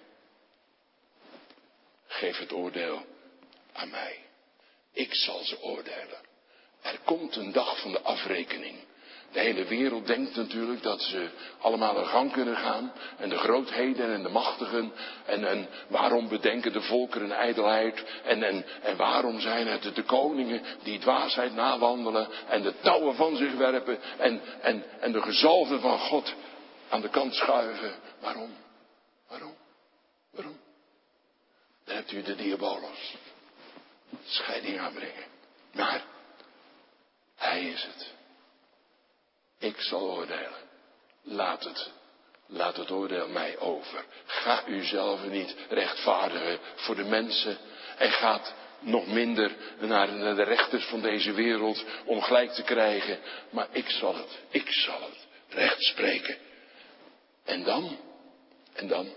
Geef het oordeel aan mij. Ik zal ze oordelen. Er komt een dag van de afrekening. De hele wereld denkt natuurlijk dat ze allemaal een gang kunnen gaan. En de grootheden en de machtigen. En, en waarom bedenken de volkeren ijdelheid. En, en, en waarom zijn het de koningen die dwaasheid nawandelen. En de touwen van zich werpen. En, en, en de gezalven van God aan de kant schuiven. Waarom? Waarom? Waarom? Dan hebt u de diabolos. Scheiding aanbrengen. Maar hij is het. Ik zal oordelen. Laat het. Laat het oordeel mij over. Ga u zelf niet rechtvaardigen voor de mensen. En gaat nog minder naar de rechters van deze wereld om gelijk te krijgen. Maar ik zal het, ik zal het recht spreken. En dan, en dan.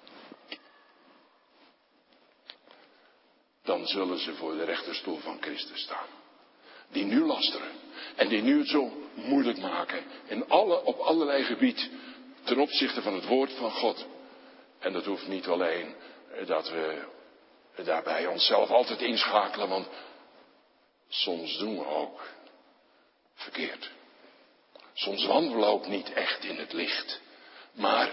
Dan zullen ze voor de rechterstoel van Christus staan. Die nu lasteren. En die nu het zo moeilijk maken. In alle, op allerlei gebied. Ten opzichte van het woord van God. En dat hoeft niet alleen dat we daarbij onszelf altijd inschakelen. Want soms doen we ook verkeerd. Soms wandelen we ook niet echt in het licht. Maar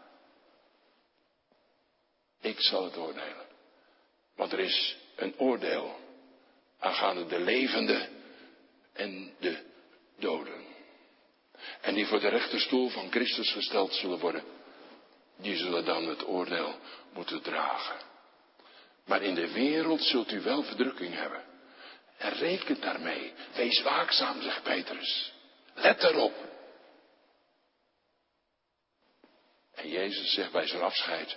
ik zal het oordelen. Want er is een oordeel aangaande de levenden en de doden. En die voor de rechterstoel van Christus gesteld zullen worden, die zullen dan het oordeel moeten dragen. Maar in de wereld zult u wel verdrukking hebben. En reken daarmee. Wees waakzaam, zegt Petrus. Let erop. En Jezus zegt bij zijn afscheid: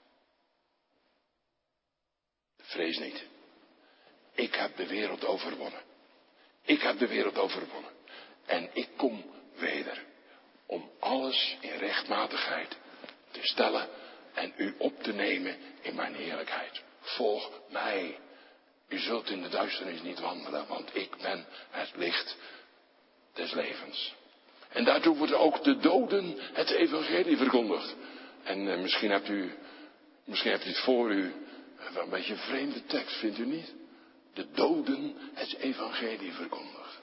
vrees niet. Ik heb de wereld overwonnen. Ik heb de wereld overwonnen. En ik kom weder om alles in rechtmatigheid te stellen en u op te nemen in mijn heerlijkheid. Volg mij. U zult in de duisternis niet wandelen, want ik ben het licht des levens. En daartoe wordt ook de doden het evangelie verkondigd. En uh, misschien hebt u, misschien hebt u het voor u, wel een beetje een vreemde tekst, vindt u niet? De doden het evangelie verkondigd.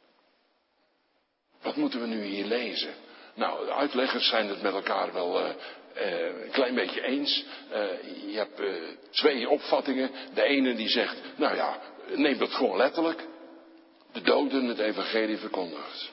Wat moeten we nu hier lezen? Nou, de uitleggers zijn het met elkaar wel uh, uh, een klein beetje eens. Uh, je hebt uh, twee opvattingen. De ene die zegt, nou ja, neem dat gewoon letterlijk. De doden het evangelie verkondigd.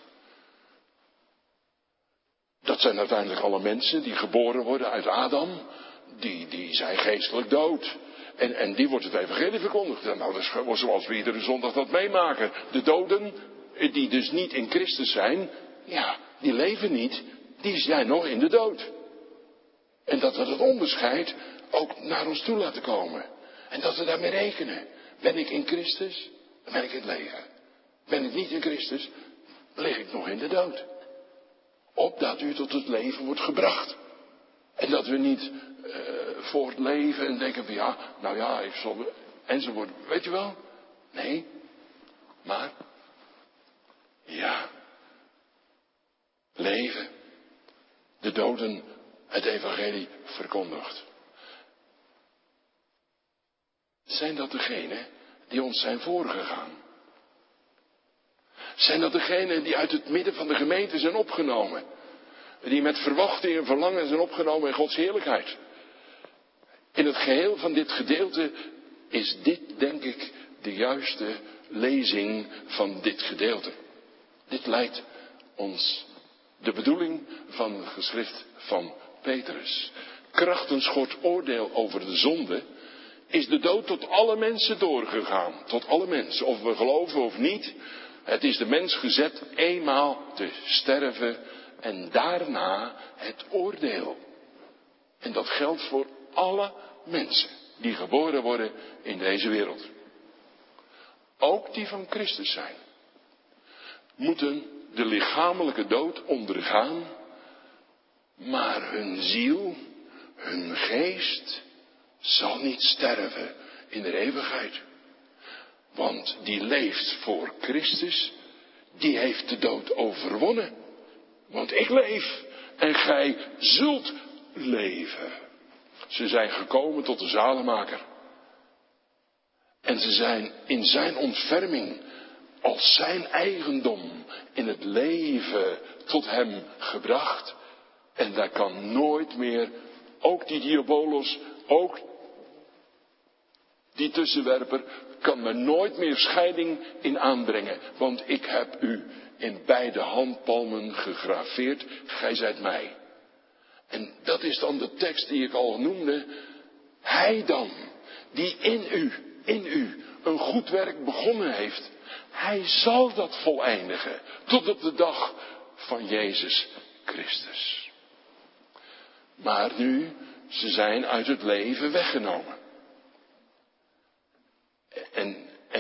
Dat zijn uiteindelijk alle mensen die geboren worden uit Adam. Die, die zijn geestelijk dood. En, en die wordt het evangelie verkondigd. En nou, dat is gewoon zoals we iedere zondag dat meemaken. De doden, die dus niet in Christus zijn, ja, die leven niet. Die zijn nog in de dood. En dat we dat onderscheid ook naar ons toe laten komen. En dat we daarmee rekenen. Ben ik in Christus, dan ben ik in het leven. Ben ik niet in Christus, dan lig ik nog in de dood. Opdat u tot het leven wordt gebracht. En dat we niet uh, voortleven en denken van ja, nou ja, ik zal, enzovoort. Weet je wel? Nee. Maar, ja, leven. De doden het evangelie verkondigt. Zijn dat degenen die ons zijn voorgegaan? Zijn dat degenen die uit het midden van de gemeente zijn opgenomen? Die met verwachting en verlangen zijn opgenomen in Gods heerlijkheid. In het geheel van dit gedeelte is dit, denk ik, de juiste lezing van dit gedeelte. Dit lijkt ons de bedoeling van het geschrift van Petrus. Krachtens Gods oordeel over de zonde is de dood tot alle mensen doorgegaan. Tot alle mensen, of we geloven of niet. Het is de mens gezet eenmaal te sterven en daarna het oordeel. En dat geldt voor alle mensen die geboren worden in deze wereld. Ook die van Christus zijn. Moeten de lichamelijke dood ondergaan, maar hun ziel, hun geest zal niet sterven in de eeuwigheid. Want die leeft voor Christus, die heeft de dood overwonnen. Want ik leef en gij zult leven. Ze zijn gekomen tot de zaligmaker. En ze zijn in zijn ontferming als zijn eigendom in het leven tot hem gebracht. En daar kan nooit meer, ook die diabolos, ook die tussenwerper, kan er nooit meer scheiding in aanbrengen. Want ik heb u in beide handpalmen gegraveerd, gij zijt mij. En dat is dan de tekst die ik al noemde. Hij dan, die in u, in u, een goed werk begonnen heeft. Hij zal dat voleindigen, tot op de dag van Jezus Christus. Maar nu, ze zijn uit het leven weggenomen.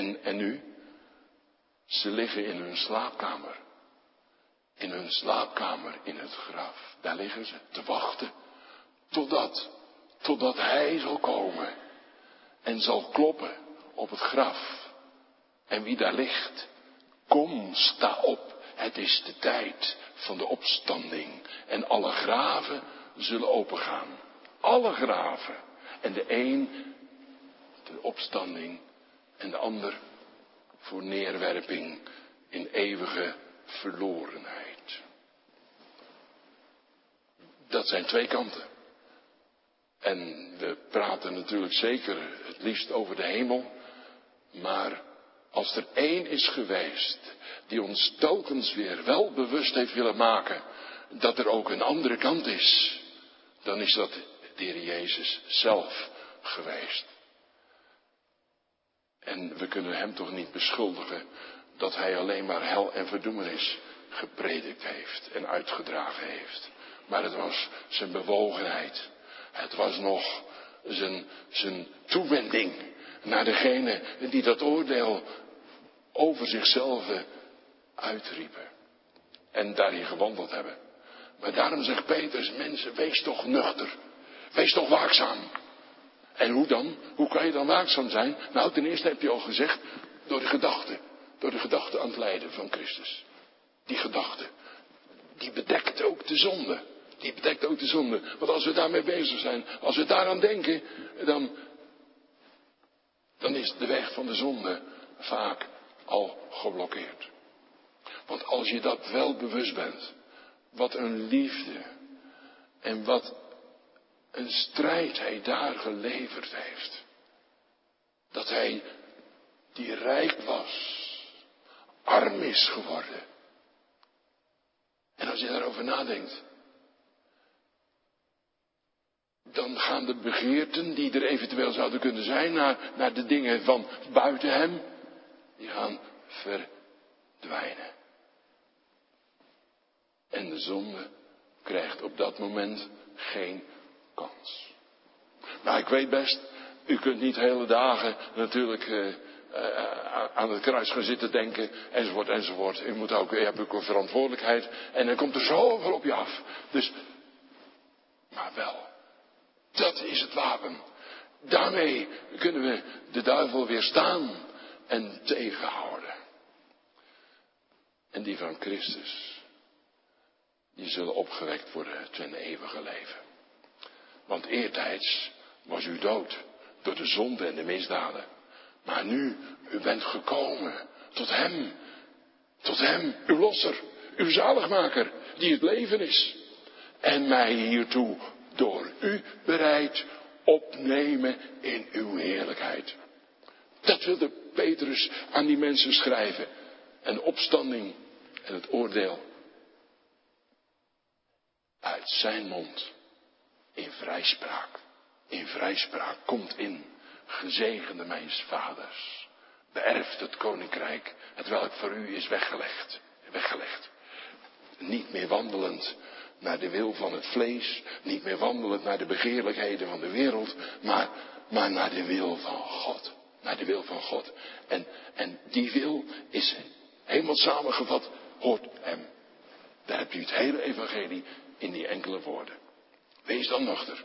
En, en nu? Ze liggen in hun slaapkamer. In hun slaapkamer in het graf. Daar liggen ze te wachten. Totdat, totdat hij zal komen. En zal kloppen op het graf. En wie daar ligt, kom, sta op. Het is de tijd van de opstanding. En alle graven zullen opengaan. Alle graven. En de een, de opstanding. En de ander voor neerwerping in eeuwige verlorenheid. Dat zijn twee kanten. En we praten natuurlijk zeker het liefst over de hemel. Maar als er één is geweest die ons telkens weer wel bewust heeft willen maken dat er ook een andere kant is, dan is dat de Heer Jezus zelf geweest. En we kunnen hem toch niet beschuldigen dat hij alleen maar hel en verdoemenis gepredikt heeft en uitgedragen heeft. Maar het was zijn bewogenheid. Het was nog zijn, zijn toewending naar degene die dat oordeel over zichzelf uitriepen. En daarin gewandeld hebben. Maar daarom zegt Petrus, mensen, wees toch nuchter. Wees toch waakzaam. En hoe dan? Hoe kan je dan waakzaam zijn? Nou, ten eerste heb je al gezegd, door de gedachte. Door de gedachte aan het lijden van Christus. Die gedachte, die bedekt ook de zonde. Die bedekt ook de zonde. Want als we daarmee bezig zijn, als we daaraan denken, dan, dan is de weg van de zonde vaak al geblokkeerd. Want als je dat wel bewust bent, wat een liefde en wat een strijd hij daar geleverd heeft. Dat hij die rijk was, arm is geworden. En als je daarover nadenkt, dan gaan de begeerten die er eventueel zouden kunnen zijn naar, naar de dingen van buiten hem, die gaan verdwijnen. En de zonde krijgt op dat moment geen kans. Nou, ik weet best, u kunt niet hele dagen natuurlijk uh, uh, aan het kruis gaan zitten denken, enzovoort, enzovoort. U moet ook, u hebt ook een verantwoordelijkheid en dan komt er zoveel op je af. Dus, maar wel, dat is het wapen. Daarmee kunnen we de duivel weerstaan en tegenhouden. En die van Christus, die zullen opgewekt worden ten eeuwige leven. Want eertijds was u dood door de zonde en de misdaden. Maar nu, u bent gekomen tot hem. Tot hem, uw losser, uw zaligmaker, die het leven is. En mij hiertoe door u bereid opnemen in uw heerlijkheid. Dat wilde Petrus aan die mensen schrijven. En de opstanding en het oordeel uit zijn mond in vrijspraak. In vrijspraak komt in, gezegende mijn vaders, beërft het koninkrijk, het welk voor u is weggelegd. Weggelegd. Niet meer wandelend naar de wil van het vlees, niet meer wandelend naar de begeerlijkheden van de wereld, maar, maar naar de wil van God. Naar de wil van God. En, en die wil is helemaal samengevat, hoort hem. Daar hebt u het hele evangelie in die enkele woorden. Wees dan nuchter.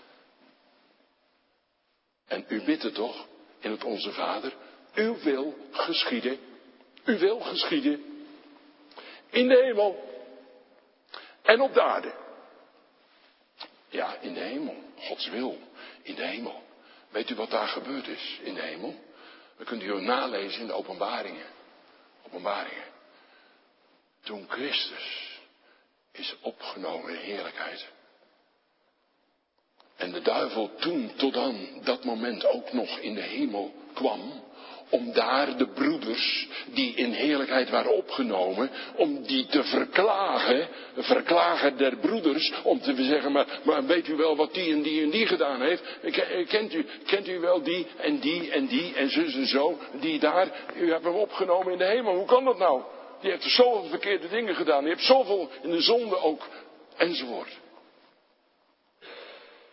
En u bidt het toch in het Onze Vader. Uw wil geschieden. Uw wil geschieden. In de hemel. En op de aarde. Ja, in de hemel. Gods wil. In de hemel. Weet u wat daar gebeurd is in de hemel? Dat kunt u ook nalezen in de openbaringen. Openbaringen. Toen Christus is opgenomen in heerlijkheid. En de duivel toen tot dan dat moment ook nog in de hemel kwam. Om daar de broeders die in heerlijkheid waren opgenomen. Om die te verklagen. Verklagen der broeders. Om te zeggen, maar, maar weet u wel wat die en die en die gedaan heeft? Kent u, kent u wel die en die en die en zus en zo. Die daar, u hebt hem opgenomen in de hemel. Hoe kan dat nou? Die heeft zoveel verkeerde dingen gedaan. Die heeft zoveel in de zonde ook. Enzovoort.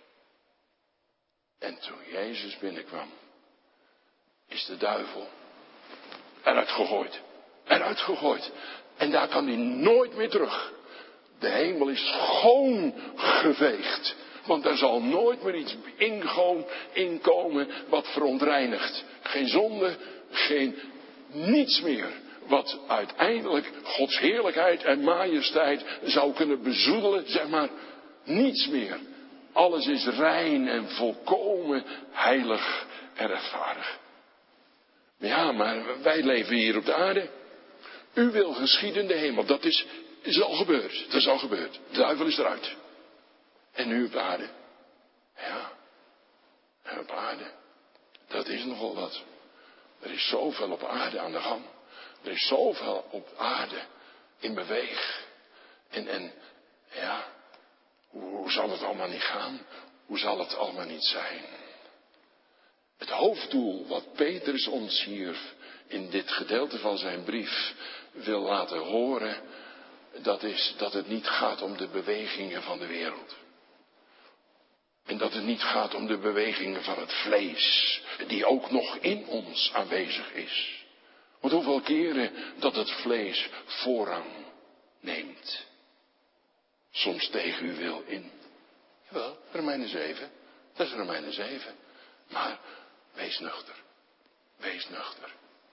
En toen Jezus binnenkwam, is de duivel Eruit gegooid. Eruit gegooid. En daar kan hij nooit meer terug. De hemel is schoon geveegd. Want er zal nooit meer iets ingoon, inkomen wat verontreinigt. Geen zonde, geen niets meer. Wat uiteindelijk Gods heerlijkheid en majesteit zou kunnen bezoedelen. Zeg maar, niets meer. Alles is rein en volkomen heilig en rechtvaardig. Ja, maar wij leven hier op de aarde. U wil geschieden in de hemel. Dat is, is al gebeurd. Dat is al gebeurd. De duivel is eruit. En nu op aarde. Ja. En op aarde. Dat is nogal wat. Er is zoveel op aarde aan de gang. Er is zoveel op aarde in beweeg. En, en ja. Hoe, hoe zal het allemaal niet gaan? Hoe zal het allemaal niet zijn? Het hoofddoel wat Petrus ons hier in dit gedeelte van zijn brief wil laten horen. Dat is dat het niet gaat om de bewegingen van de wereld. En dat het niet gaat om de bewegingen van het vlees, die ook nog in ons aanwezig is. Want hoeveel keren dat het vlees voorrang neemt. Soms tegen uw wil in. Jawel, Romeinen zeven. Dat is Romeinen zeven. Maar wees nuchter. Wees nuchter.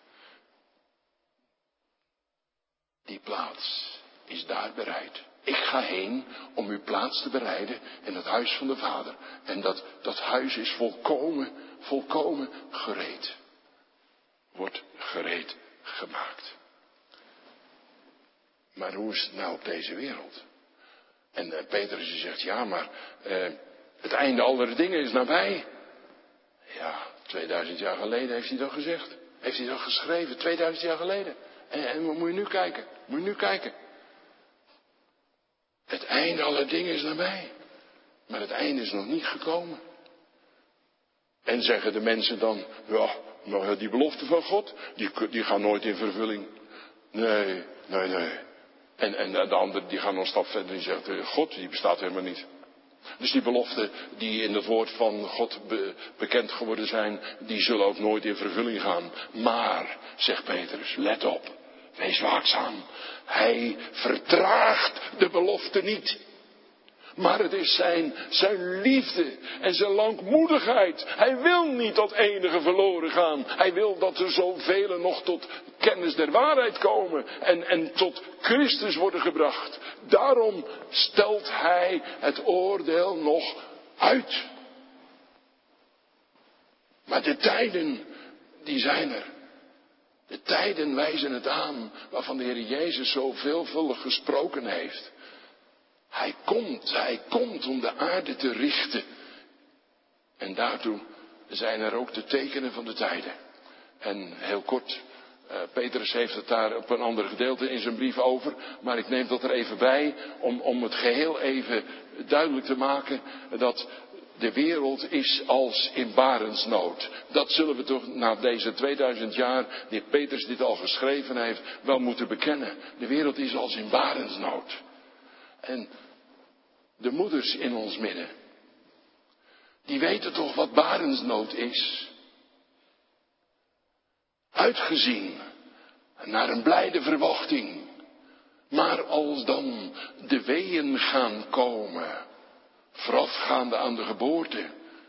Die plaats is daar bereid. Ik ga heen om uw plaats te bereiden in het huis van de Vader. En dat, dat huis is volkomen, volkomen gereed. Wordt gereed gemaakt. Maar hoe is het nou op deze wereld? En uh, Petrus die zegt, ja, maar uh, het einde aller dingen is nabij. Ja, tweeduizend jaar geleden heeft hij dat gezegd. Heeft hij dat geschreven, tweeduizend jaar geleden. En, en moet je nu kijken, moet je nu kijken. Het einde aller dingen is nabij. Maar het einde is nog niet gekomen. En zeggen de mensen dan, ja, nou die beloften van God, die, die gaan nooit in vervulling. Nee, nee, nee. En, en de anderen die gaan nog een stap verder en zeggen, God die bestaat helemaal niet. Dus die beloften die in het woord van God be, bekend geworden zijn, die zullen ook nooit in vervulling gaan. Maar, zegt Petrus, let op, wees waakzaam. Hij vertraagt de belofte niet. Maar het is zijn, zijn liefde en zijn langmoedigheid. Hij wil niet dat enige verloren gaan. Hij wil dat er zoveel nog tot kennis der waarheid komen. En, en tot Christus worden gebracht. Daarom stelt hij het oordeel nog uit. Maar de tijden, die zijn er. De tijden wijzen het aan waarvan de Heer Jezus zo veelvuldig gesproken heeft. Hij komt, hij komt om de aarde te richten. En daartoe zijn er ook de tekenen van de tijden. En heel kort, uh, Petrus heeft het daar op een ander gedeelte in zijn brief over. Maar ik neem dat er even bij om, om het geheel even duidelijk te maken. Dat de wereld is als in barensnood. Dat zullen we toch na deze tweeduizend jaar, die Petrus dit al geschreven heeft, wel moeten bekennen. De wereld is als in barensnood. En de moeders in ons midden, die weten toch wat barensnood is. Uitgezien naar een blijde verwachting. Maar als dan de weeën gaan komen, voorafgaande aan de geboorte.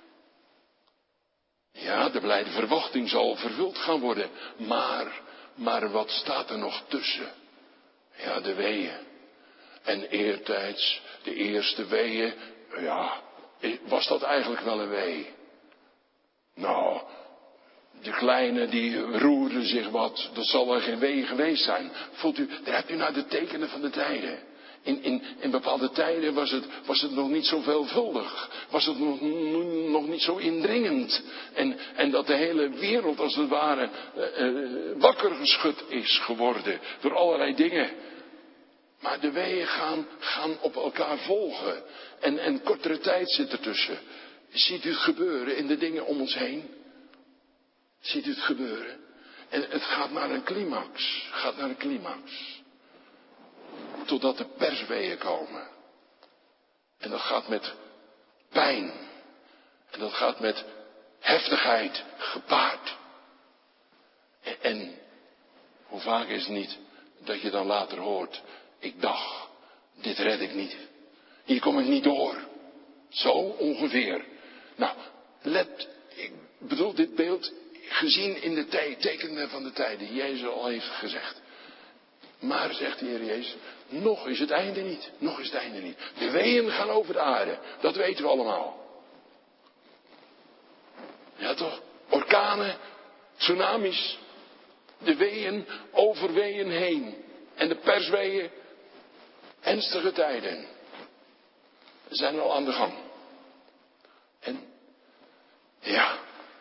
Ja, de blijde verwachting zal vervuld gaan worden. Maar, maar wat staat er nog tussen? Ja, de weeën. En eertijds, de eerste weeën, ja, was dat eigenlijk wel een wee? Nou, de kleine die roerden zich wat, dat zal er geen wee geweest zijn. Voelt u, daar hebt u nou de tekenen van de tijden. In, in, in bepaalde tijden was het, was het nog niet zo veelvuldig. Was het nog, nog niet zo indringend. En, en dat de hele wereld als het ware uh, uh, wakker geschud is geworden door allerlei dingen. Maar de weeën gaan, gaan op elkaar volgen. En, en kortere tijd zit ertussen. Ziet u het gebeuren in de dingen om ons heen? Ziet u het gebeuren? En het gaat naar een climax. Gaat naar een climax. Totdat de persweeën komen. En dat gaat met pijn. En dat gaat met heftigheid gepaard. En, en vaak is het niet dat je dan later hoort, ik dacht, dit red ik niet. Hier kom ik niet door. Zo ongeveer. Nou, let, ik bedoel dit beeld gezien in de te- tekenen van de tijden, die Jezus al heeft gezegd. Maar, zegt de Heer Jezus, nog is het einde niet. Nog is het einde niet. De weeën gaan over de aarde. Dat weten we allemaal. Ja toch? Orkanen, tsunamis. De weeën over weeën heen. En de persweeën. Ernstige tijden. Zijn al aan de gang. En, ja.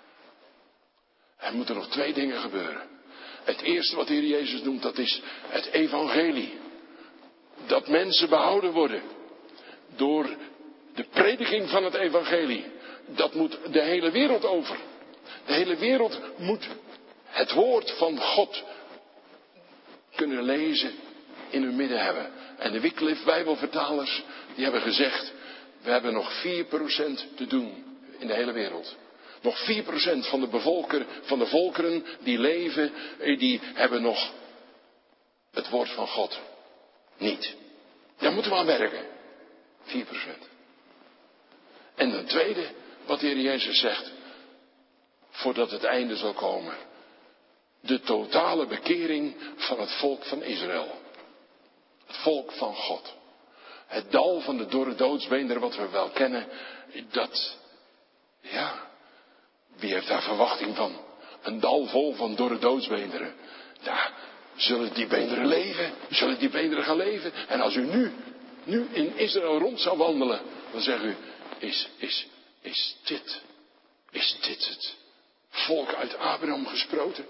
Er moeten nog twee dingen gebeuren. Het eerste wat de Heer Jezus noemt, dat is het evangelie. Dat mensen behouden worden. Door de prediking van het evangelie. Dat moet de hele wereld over. De hele wereld moet het woord van God kunnen lezen in hun midden hebben. En de Wycliffe Bijbelvertalers, die hebben gezegd, we hebben nog vier procent te doen in de hele wereld. Nog vier procent van de bevolker, van de volkeren die leven, die hebben nog het woord van God niet. Daar moeten we aan werken. vier procent. En ten tweede, wat de Heer Jezus zegt, voordat het einde zal komen. De totale bekering van het volk van Israël. Het volk van God. Het dal van de dorre doodsbeenderen, wat we wel kennen, dat, ja, wie heeft daar verwachting van? Een dal vol van dorre doodsbeenderen. Ja, zullen die beenderen leven? Zullen die beenderen gaan leven? En als u nu, nu in Israël rond zou wandelen, dan zegt u, is, is, is dit, is dit het volk uit Abraham gesproten?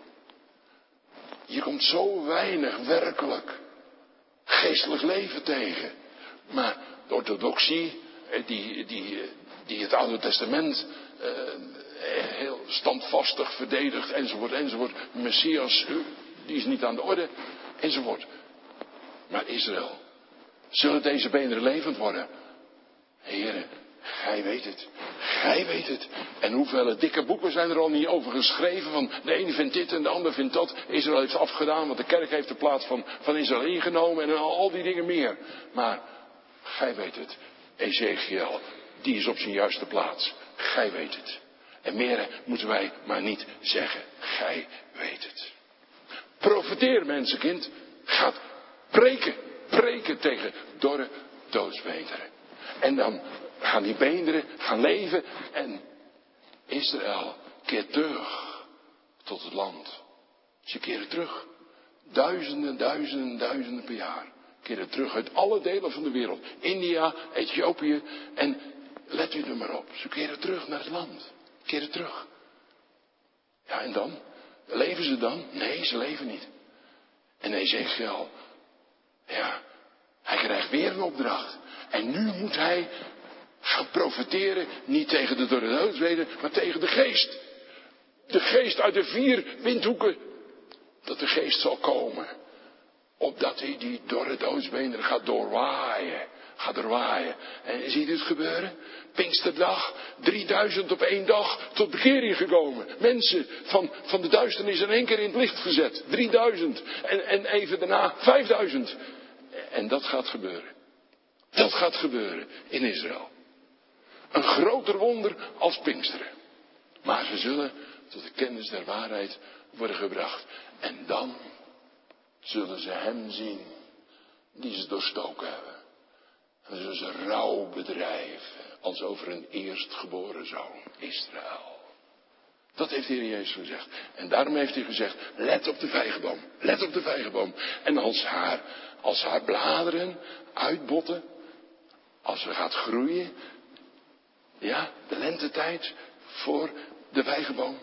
Je komt zo weinig werkelijk geestelijk leven tegen. Maar de orthodoxie, die, die, die het Oude Testament uh, heel standvastig verdedigt, enzovoort, enzovoort. Messias, die is niet aan de orde, enzovoort. Maar Israël, zullen deze beenderen levend worden? Heren, gij weet het. Gij weet het. En hoeveel dikke boeken zijn er al niet over geschreven. Van de ene vindt dit en de ander vindt dat. Israël heeft afgedaan, want de kerk heeft de plaats van, van Israël ingenomen. En al, al die dingen meer. Maar gij weet het. Ezekiel, die is op zijn juiste plaats. Gij weet het. En meer moeten wij maar niet zeggen. Gij weet het. Profeteer, mensenkind. Gaat preken. Preken tegen dorre doodsbeenderen. En dan gaan die beenderen gaan leven. En Israël keert terug tot het land. Ze keren terug. Duizenden, duizenden, duizenden per jaar. Keren terug uit alle delen van de wereld. India, Ethiopië. En let u er maar op. Ze keren terug naar het land. Keren terug. Ja, en dan? Leven ze dan? Nee, ze leven niet. En Ezekiel, ja, hij krijgt weer een opdracht. En nu moet hij gaan profeteren, niet tegen de dorre doodsbeenderen, maar tegen de geest. De geest uit de vier windhoeken. Dat de geest zal komen. Opdat hij die dorre doodsbeenderen gaat doorwaaien. Gaat doorwaaien. En ziet u het gebeuren? Pinksterdag, drieduizend op één dag tot bekering gekomen. Mensen van, van de duisternis in één keer in het licht gezet. drieduizend. En, en even daarna vijfduizend. En dat gaat gebeuren. Dat gaat gebeuren in Israël. Een groter wonder als Pinksteren. Maar ze zullen tot de kennis der waarheid worden gebracht. En dan zullen ze hem zien die ze doorstoken hebben. En zullen ze rouw bedrijven als over een eerstgeboren zoon, Israël. Dat heeft de Heer Jezus gezegd. En daarom heeft hij gezegd, let op de vijgenboom. Let op de vijgenboom. En als haar, als haar bladeren uitbotten, als ze gaat groeien, ja, de lentetijd voor de vijgenboom,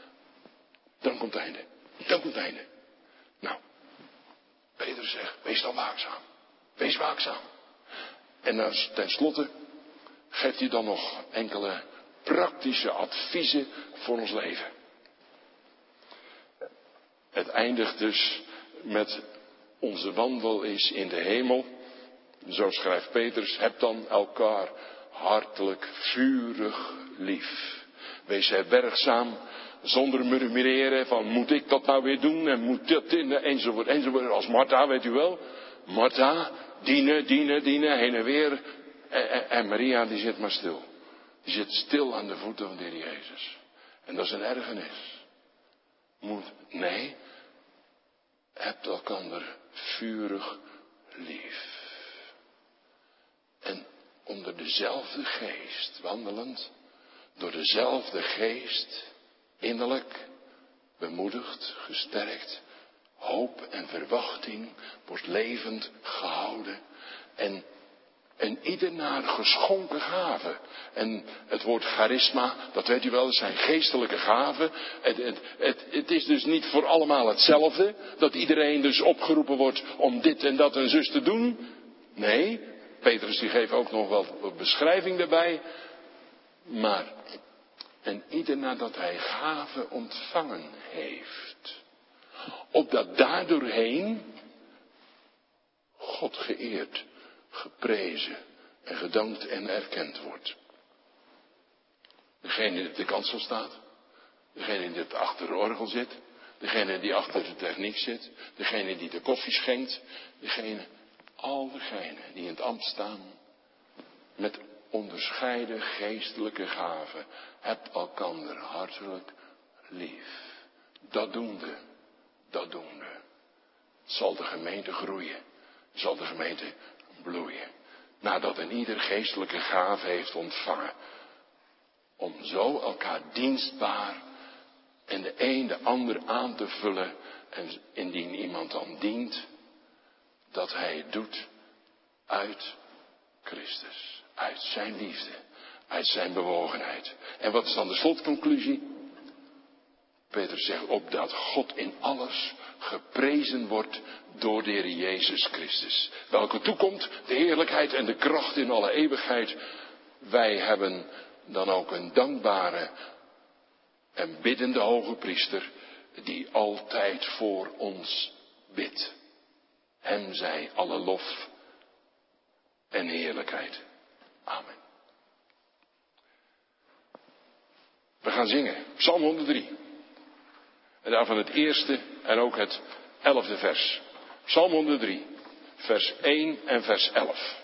dan komt het einde. Dan komt het einde. Nou, Petrus zegt, wees dan waakzaam. Wees waakzaam. En dan, ten slotte geeft hij dan nog enkele praktische adviezen voor ons leven. Het eindigt dus met onze wandel is in de hemel. Zo schrijft Petrus, heb dan elkaar hartelijk, vurig lief. Wees herbergzaam Zonder murmureren van moet ik dat nou weer doen en moet dat in enzovoort enzovoort. Als Martha, weet u wel. Martha, dienen, dienen, dienen, heen en weer. En, en, en Maria die zit maar stil. Die zit stil aan de voeten van de Heer Jezus. En dat is een ergernis. Moet, nee. Hebt elkander vurig lief. En onder dezelfde geest wandelend. Door dezelfde geest innerlijk bemoedigd, gesterkt. Hoop en verwachting wordt levend gehouden. En, en ieder naar geschonken gaven. En het woord charisma, dat weet u wel, dat zijn geestelijke gaven. Het, het, het, het is dus niet voor allemaal hetzelfde. Dat iedereen dus opgeroepen wordt om dit en dat en zus te doen. Nee, Petrus die geeft ook nog wel een beschrijving daarbij. Maar, en ieder nadat hij gaven ontvangen heeft. Opdat daardoorheen God geëerd, geprezen en gedankt en erkend wordt. Degene die op de kansel staat. Degene die achter de orgel zit. Degene die achter de techniek zit. Degene die de koffie schenkt. Degene, al degenen die in het ambt staan. Met onderscheiden geestelijke gaven. Hebt elkander hartelijk lief. Dat doende. Dat doende. Zal de gemeente groeien. Zal de gemeente bloeien. Nadat een ieder geestelijke gave heeft ontvangen. Om zo elkaar dienstbaar en de een de ander aan te vullen. En indien iemand dan dient, dat hij het doet uit Christus. Uit zijn liefde. Uit zijn bewogenheid. En wat is dan de slotconclusie? Petrus zegt opdat God in alles geprezen wordt door de Heer Jezus Christus. Welke toekomt de heerlijkheid en de kracht in alle eeuwigheid. Wij hebben dan ook een dankbare en biddende hoge priester die altijd voor ons bidt. Hem zij alle lof en heerlijkheid. Amen. We gaan zingen. Psalm honderddrie. En daarvan het eerste en ook het elfde vers. Psalm honderddrie. Vers één en vers elf.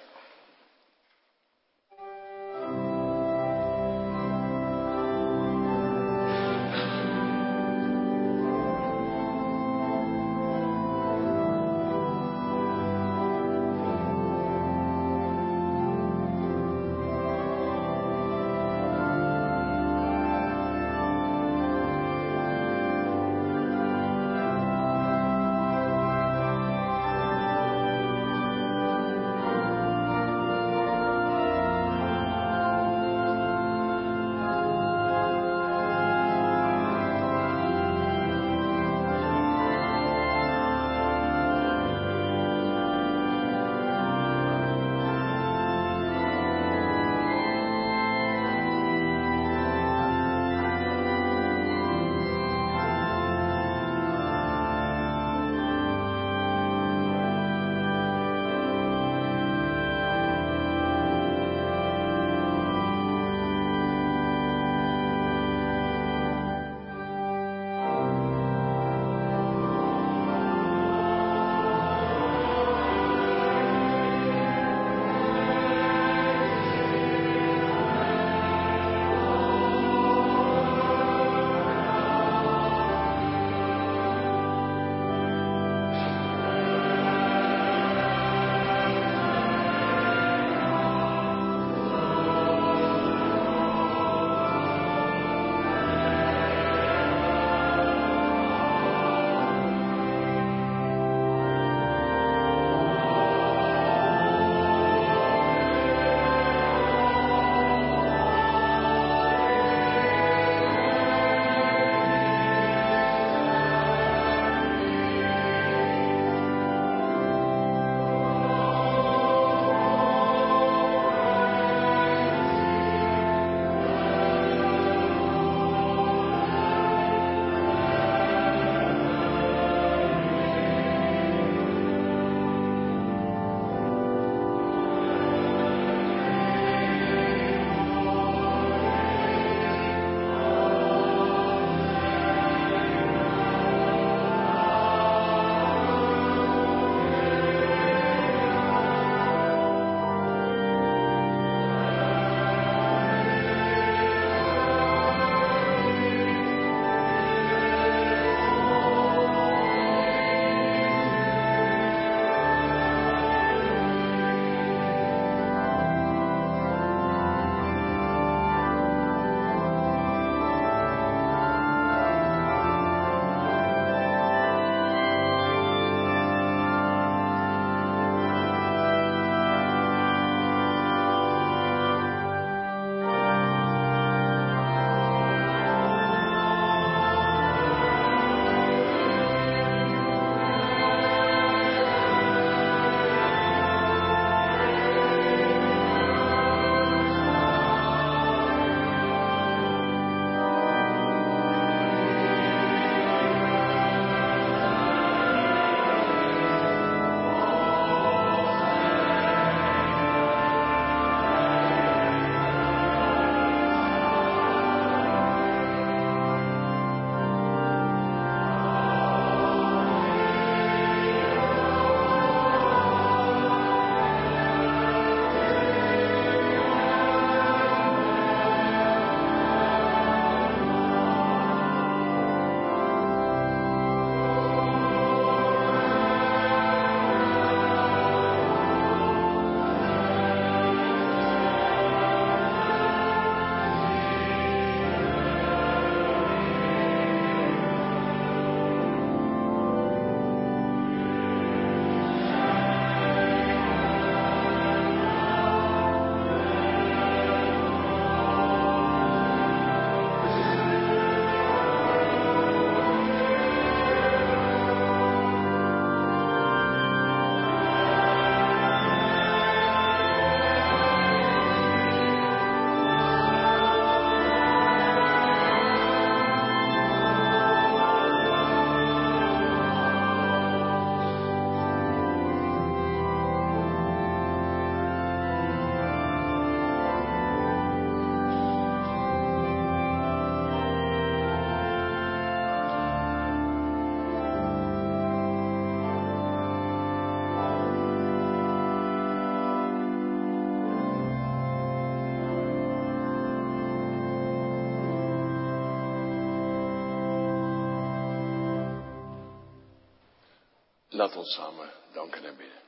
Laat ons samen danken en bidden.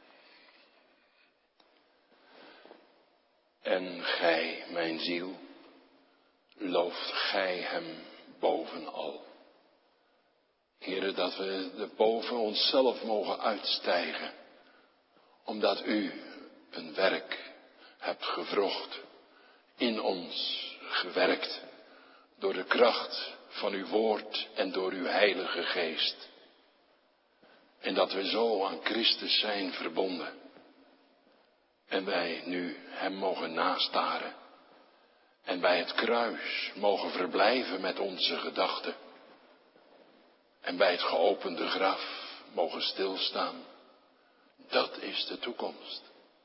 En gij, mijn ziel, looft gij hem bovenal. Heere, dat we er boven onszelf mogen uitstijgen, omdat u een werk hebt gewrocht, in ons gewerkt, door de kracht van uw woord en door uw heilige geest. En dat we zo aan Christus zijn verbonden. En wij nu hem mogen nastaren. En bij het kruis mogen verblijven met onze gedachten. En bij het geopende graf mogen stilstaan. Dat is de toekomst.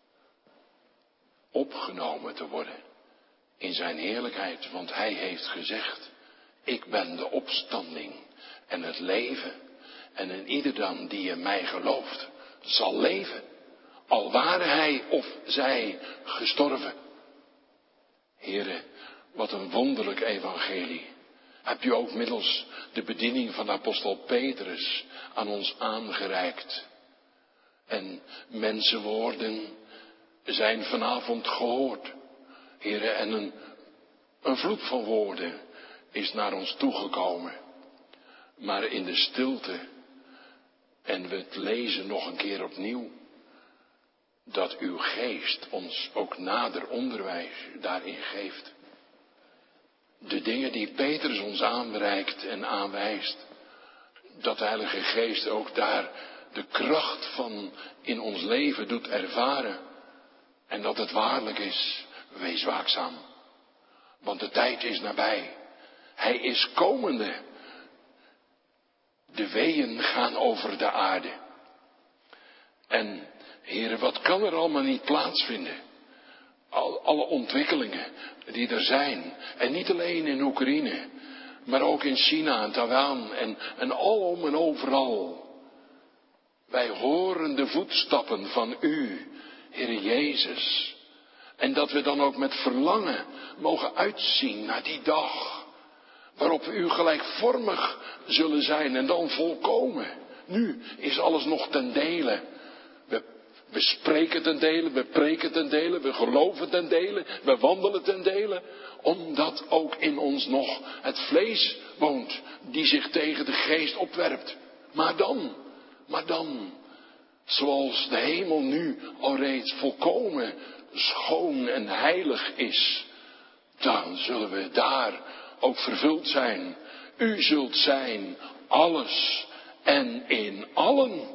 Opgenomen te worden in zijn heerlijkheid. Want hij heeft gezegd, ik ben de opstanding en het leven. En in ieder dan die in mij gelooft, zal leven. Al ware hij of zij gestorven. Heere, wat een wonderlijk evangelie. Hebt u ook middels de bediening van apostel Petrus aan ons aangereikt. En mensenwoorden zijn vanavond gehoord. Heere, en een, een vloed van woorden is naar ons toegekomen. Maar in de stilte, en we het lezen nog een keer opnieuw, dat uw geest ons ook nader onderwijs daarin geeft. De dingen die Petrus ons aanreikt en aanwijst, dat de Heilige Geest ook daar de kracht van in ons leven doet ervaren. En dat het waarlijk is, wees waakzaam. Want de tijd is nabij. Hij is komende. De weeën gaan over de aarde. En Heere, wat kan er allemaal niet plaatsvinden? Al, alle ontwikkelingen die er zijn. En niet alleen in Oekraïne, maar ook in China en Taiwan en, en alom en overal. Wij horen de voetstappen van u, Heere Jezus. En dat we dan ook met verlangen mogen uitzien naar die dag, waarop we u gelijkvormig zullen zijn en dan volkomen. Nu is alles nog ten dele. We, we spreken ten dele, we preken ten dele, we geloven ten dele, we wandelen ten dele. Omdat ook in ons nog het vlees woont, die zich tegen de geest opwerpt. Maar dan, maar dan, zoals de hemel nu al reeds volkomen schoon en heilig is, dan zullen we daar ook vervuld zijn. U zult zijn alles en in allen.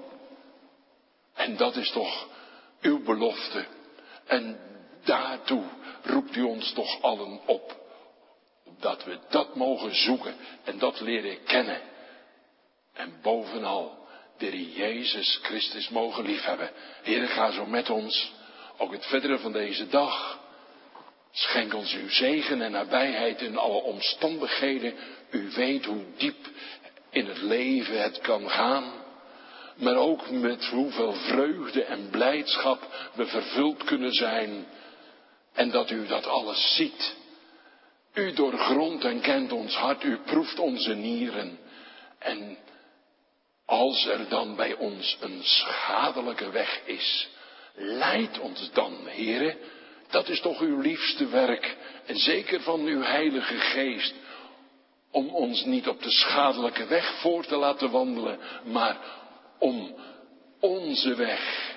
En dat is toch uw belofte. En daartoe roept u ons toch allen op. Dat we dat mogen zoeken en dat leren kennen. En bovenal de Heer Jezus Christus mogen liefhebben. Heer, ga zo met ons, ook het verdere van deze dag. Schenk ons uw zegen en nabijheid in alle omstandigheden. U weet hoe diep in het leven het kan gaan. Maar ook met hoeveel vreugde en blijdschap we vervuld kunnen zijn. En dat u dat alles ziet. U doorgrondt en kent ons hart. U proeft onze nieren. En als er dan bij ons een schadelijke weg is, leid ons dan, Heere. Dat is toch uw liefste werk. En zeker van uw Heilige Geest. Om ons niet op de schadelijke weg voor te laten wandelen. Maar om onze weg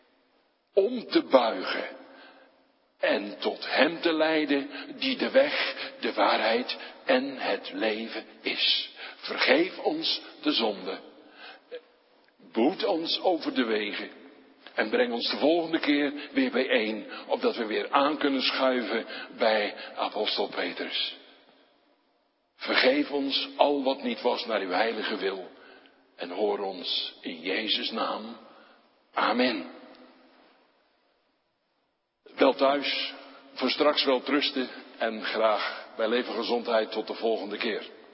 om te buigen. En tot hem te leiden die de weg, de waarheid en het leven is. Vergeef ons de zonde. Behoed ons over de wegen. En breng ons de volgende keer weer bijeen. Opdat we weer aan kunnen schuiven bij apostel Petrus. Vergeef ons al wat niet was naar uw heilige wil. En hoor ons in Jezus' naam. Amen. Wel thuis, voor straks wel trusten en graag bij leven gezondheid tot de volgende keer.